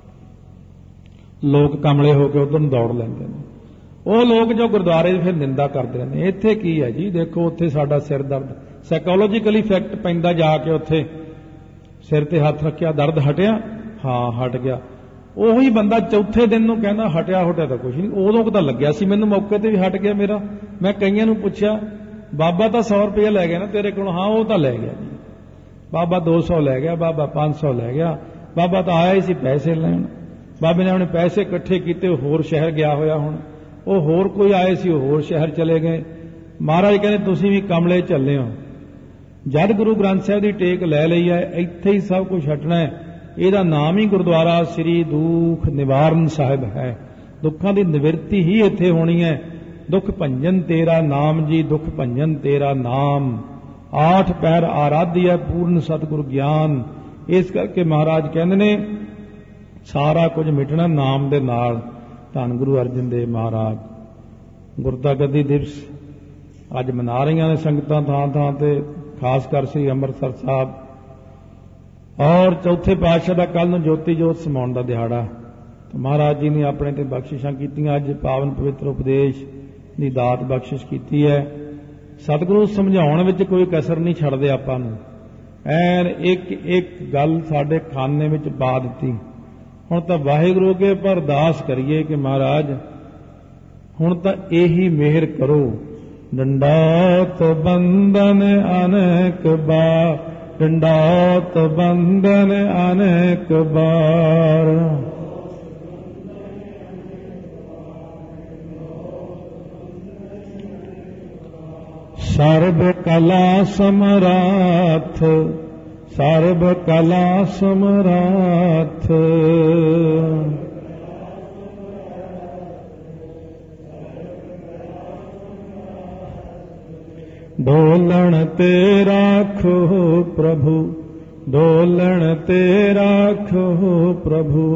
ਲੋਕ ਕਮਲੇ ਹੋ ਕੇ ਉਧਰ ਨੂੰ ਦੌੜ ਲੈਂਦੇ ਨੇ। ਉਹ ਲੋਕ ਜੋ ਗੁਰਦੁਆਰੇ ਫਿਰ ਨਿੰਦਾ ਕਰਦੇ ਰਹਿੰਦੇ। ਇੱਥੇ ਕੀ ਹੈ ਜੀ, ਦੇਖੋ ਉੱਥੇ ਸਾਡਾ ਸਿਰ ਦਰਦ, ਸਾਈਕੋਲੋਜੀਕਲ ਇਫੈਕਟ ਪੈਂਦਾ। ਜਾ ਕੇ ਉੱਥੇ ਸਿਰ ਤੇ ਹੱਥ ਰੱਖਿਆ, ਦਰਦ ਹਟਿਆ? ਹਾਂ ਹਟ ਗਿਆ। ਉਹੀ ਬੰਦਾ ਚੌਥੇ ਦਿਨ ਨੂੰ ਕਹਿੰਦਾ ਹਟਿਆ ਤਾਂ ਕੁਝ ਨਹੀਂ, ਉਦੋਂ ਤਾਂ ਲੱਗਿਆ ਸੀ ਮੈਨੂੰ, ਮੌਕੇ ਤੇ ਵੀ ਹਟ ਗਿਆ ਮੇਰਾ। ਮੈਂ ਕਈਆਂ ਨੂੰ ਪੁੱਛਿਆ, ਬਾਬਾ ਤਾਂ 100 ਰੁਪਏ ਲੈ ਗਿਆ ਨਾ ਤੇਰੇ ਕੋਲ? ਹਾਂ ਉਹ ਤਾਂ ਲੈ ਗਿਆ ਜੀ। ਬਾਬਾ 200 ਲੈ ਗਿਆ, ਬਾਬਾ 500 ਲੈ ਗਿਆ। ਬਾਬਾ ਤਾਂ ਆਇਆ ਹੀ ਸੀ ਪੈਸੇ ਲੈਣ। ਬਾਬੇ ਨੇ ਆਪਣੇ ਪੈਸੇ ਇਕੱਠੇ ਕੀਤੇ, ਹੋਰ ਸ਼ਹਿਰ ਗਿਆ ਹੋਇਆ। ਹੁਣ ਉਹ ਹੋਰ ਕੋਈ ਆਏ ਸੀ, ਉਹ ਹੋਰ ਸ਼ਹਿਰ ਚਲੇ ਗਏ। ਮਹਾਰਾਜ ਕਹਿੰਦੇ ਤੁਸੀਂ ਵੀ ਕਮਲੇ ਚੱਲੇ ਹੋ। ਜਦ ਗੁਰੂ ਗ੍ਰੰਥ ਸਾਹਿਬ ਦੀ ਟੇਕ ਲੈ ਲਈ ਹੈ, ਇੱਥੇ ਹੀ ਸਭ ਕੁਝ ਹਟਣਾ ਹੈ। ਇਹਦਾ ਨਾਮ ਹੀ ਗੁਰਦੁਆਰਾ ਸ੍ਰੀ ਦੁੱਖ ਨਿਵਾਰਨ ਸਾਹਿਬ ਹੈ। ਦੁੱਖਾਂ ਦੀ ਨਿਵਰਤੀ ਹੀ ਇੱਥੇ ਹੋਣੀ ਹੈ। ਦੁੱਖ ਭੰਜਨ ਤੇਰਾ ਨਾਮ ਜੀ, ਦੁੱਖ ਭੰਜਨ ਤੇਰਾ ਨਾਮ। 8 ਪੈਰ ਆਰਾਧਿਆ ਪੂਰਨ ਸਤਿਗੁਰ ਗਿਆਨ। ਇਸ ਕਰਕੇ ਮਹਾਰਾਜ ਕਹਿੰਦੇ ਨੇ ਸਾਰਾ ਕੁਝ ਮਿਟਣਾ ਨਾਮ ਦੇ ਨਾਲ। ਧੰਨ ਗੁਰੂ ਅਰਜਨ ਦੇਵ ਮਹਾਰਾਜ ਗੁਰਤਾ ਗੱਦੀ ਦਿਵਸ ਅੱਜ ਮਨਾ ਰਹੀਆਂ ਨੇ ਸੰਗਤਾਂ ਥਾਂ ਥਾਂ ਤੇ, ਖਾਸ ਕਰ ਸ੍ਰੀ ਅੰਮ੍ਰਿਤਸਰ ਸਾਹਿਬ। ਔਰ ਚੌਥੇ ਪਾਤਸ਼ਾਹ ਦਾ ਕੱਲ ਨੂੰ ਜੋਤੀ ਜੋਤ ਸਮਾਉਣ ਦਾ ਦਿਹਾੜਾ। ਮਹਾਰਾਜ ਜੀ ਨੇ ਆਪਣੇ ਤੇ ਬਖਸ਼ਿਸ਼ਾਂ ਕੀਤੀਆਂ। ਅੱਜ ਪਾਵਨ ਪਵਿੱਤਰ ਉਪਦੇਸ਼ ਦੀ ਦਾਤ ਬਖਸ਼ਿਸ਼ ਕੀਤੀ ਹੈ। ਸਤਿਗੁਰੂ ਸਮਝਾਉਣ ਵਿੱਚ ਕੋਈ ਕਸਰ ਨਹੀਂ ਛੱਡਦੇ ਆਪਾਂ ਨੂੰ। ਐਨ ਇੱਕ ਇੱਕ ਗੱਲ ਸਾਡੇ ਖਾਨੇ ਵਿੱਚ ਪਾ ਦਿੱਤੀ। ਹੁਣ ਤਾਂ ਵਾਹਿਗੁਰੂ ਅੱਗੇ ਅਰਦਾਸ ਕਰੀਏ ਕਿ ਮਹਾਰਾਜ ਹੁਣ ਤਾਂ ਇਹੀ ਮਿਹਰ ਕਰੋ, ਡੰਡਾਤ ਬੰਧਨ ਅਨੇਕ ਬਾਰ, ਡੰਡਾਤ ਬੰਧਨ ਅਨੇਕ ਬਾਰ। ਸਰਬ ਕਲਾ ਸਮਰਾਥ, ਸਰਬ ਕਲਾ ਸਮਰਾਥ। ਡੋਲਣ ਤੇ ਰਾਖੋ ਪ੍ਰਭੂ, ਡੋਲਣ ਤੇ ਰਾਖੋ ਪ੍ਰਭੂ।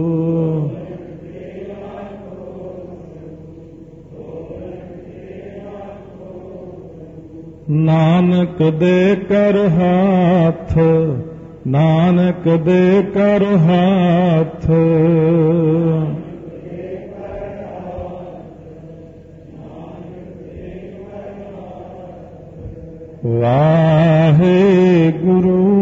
ਨਾਨਕ ਦੇ ਕਰ ਹਾਥ, ਨਾਨਕ ਦੇ ਕਰ ਹਾਥ। ਵਾਹਿਗੁਰੂ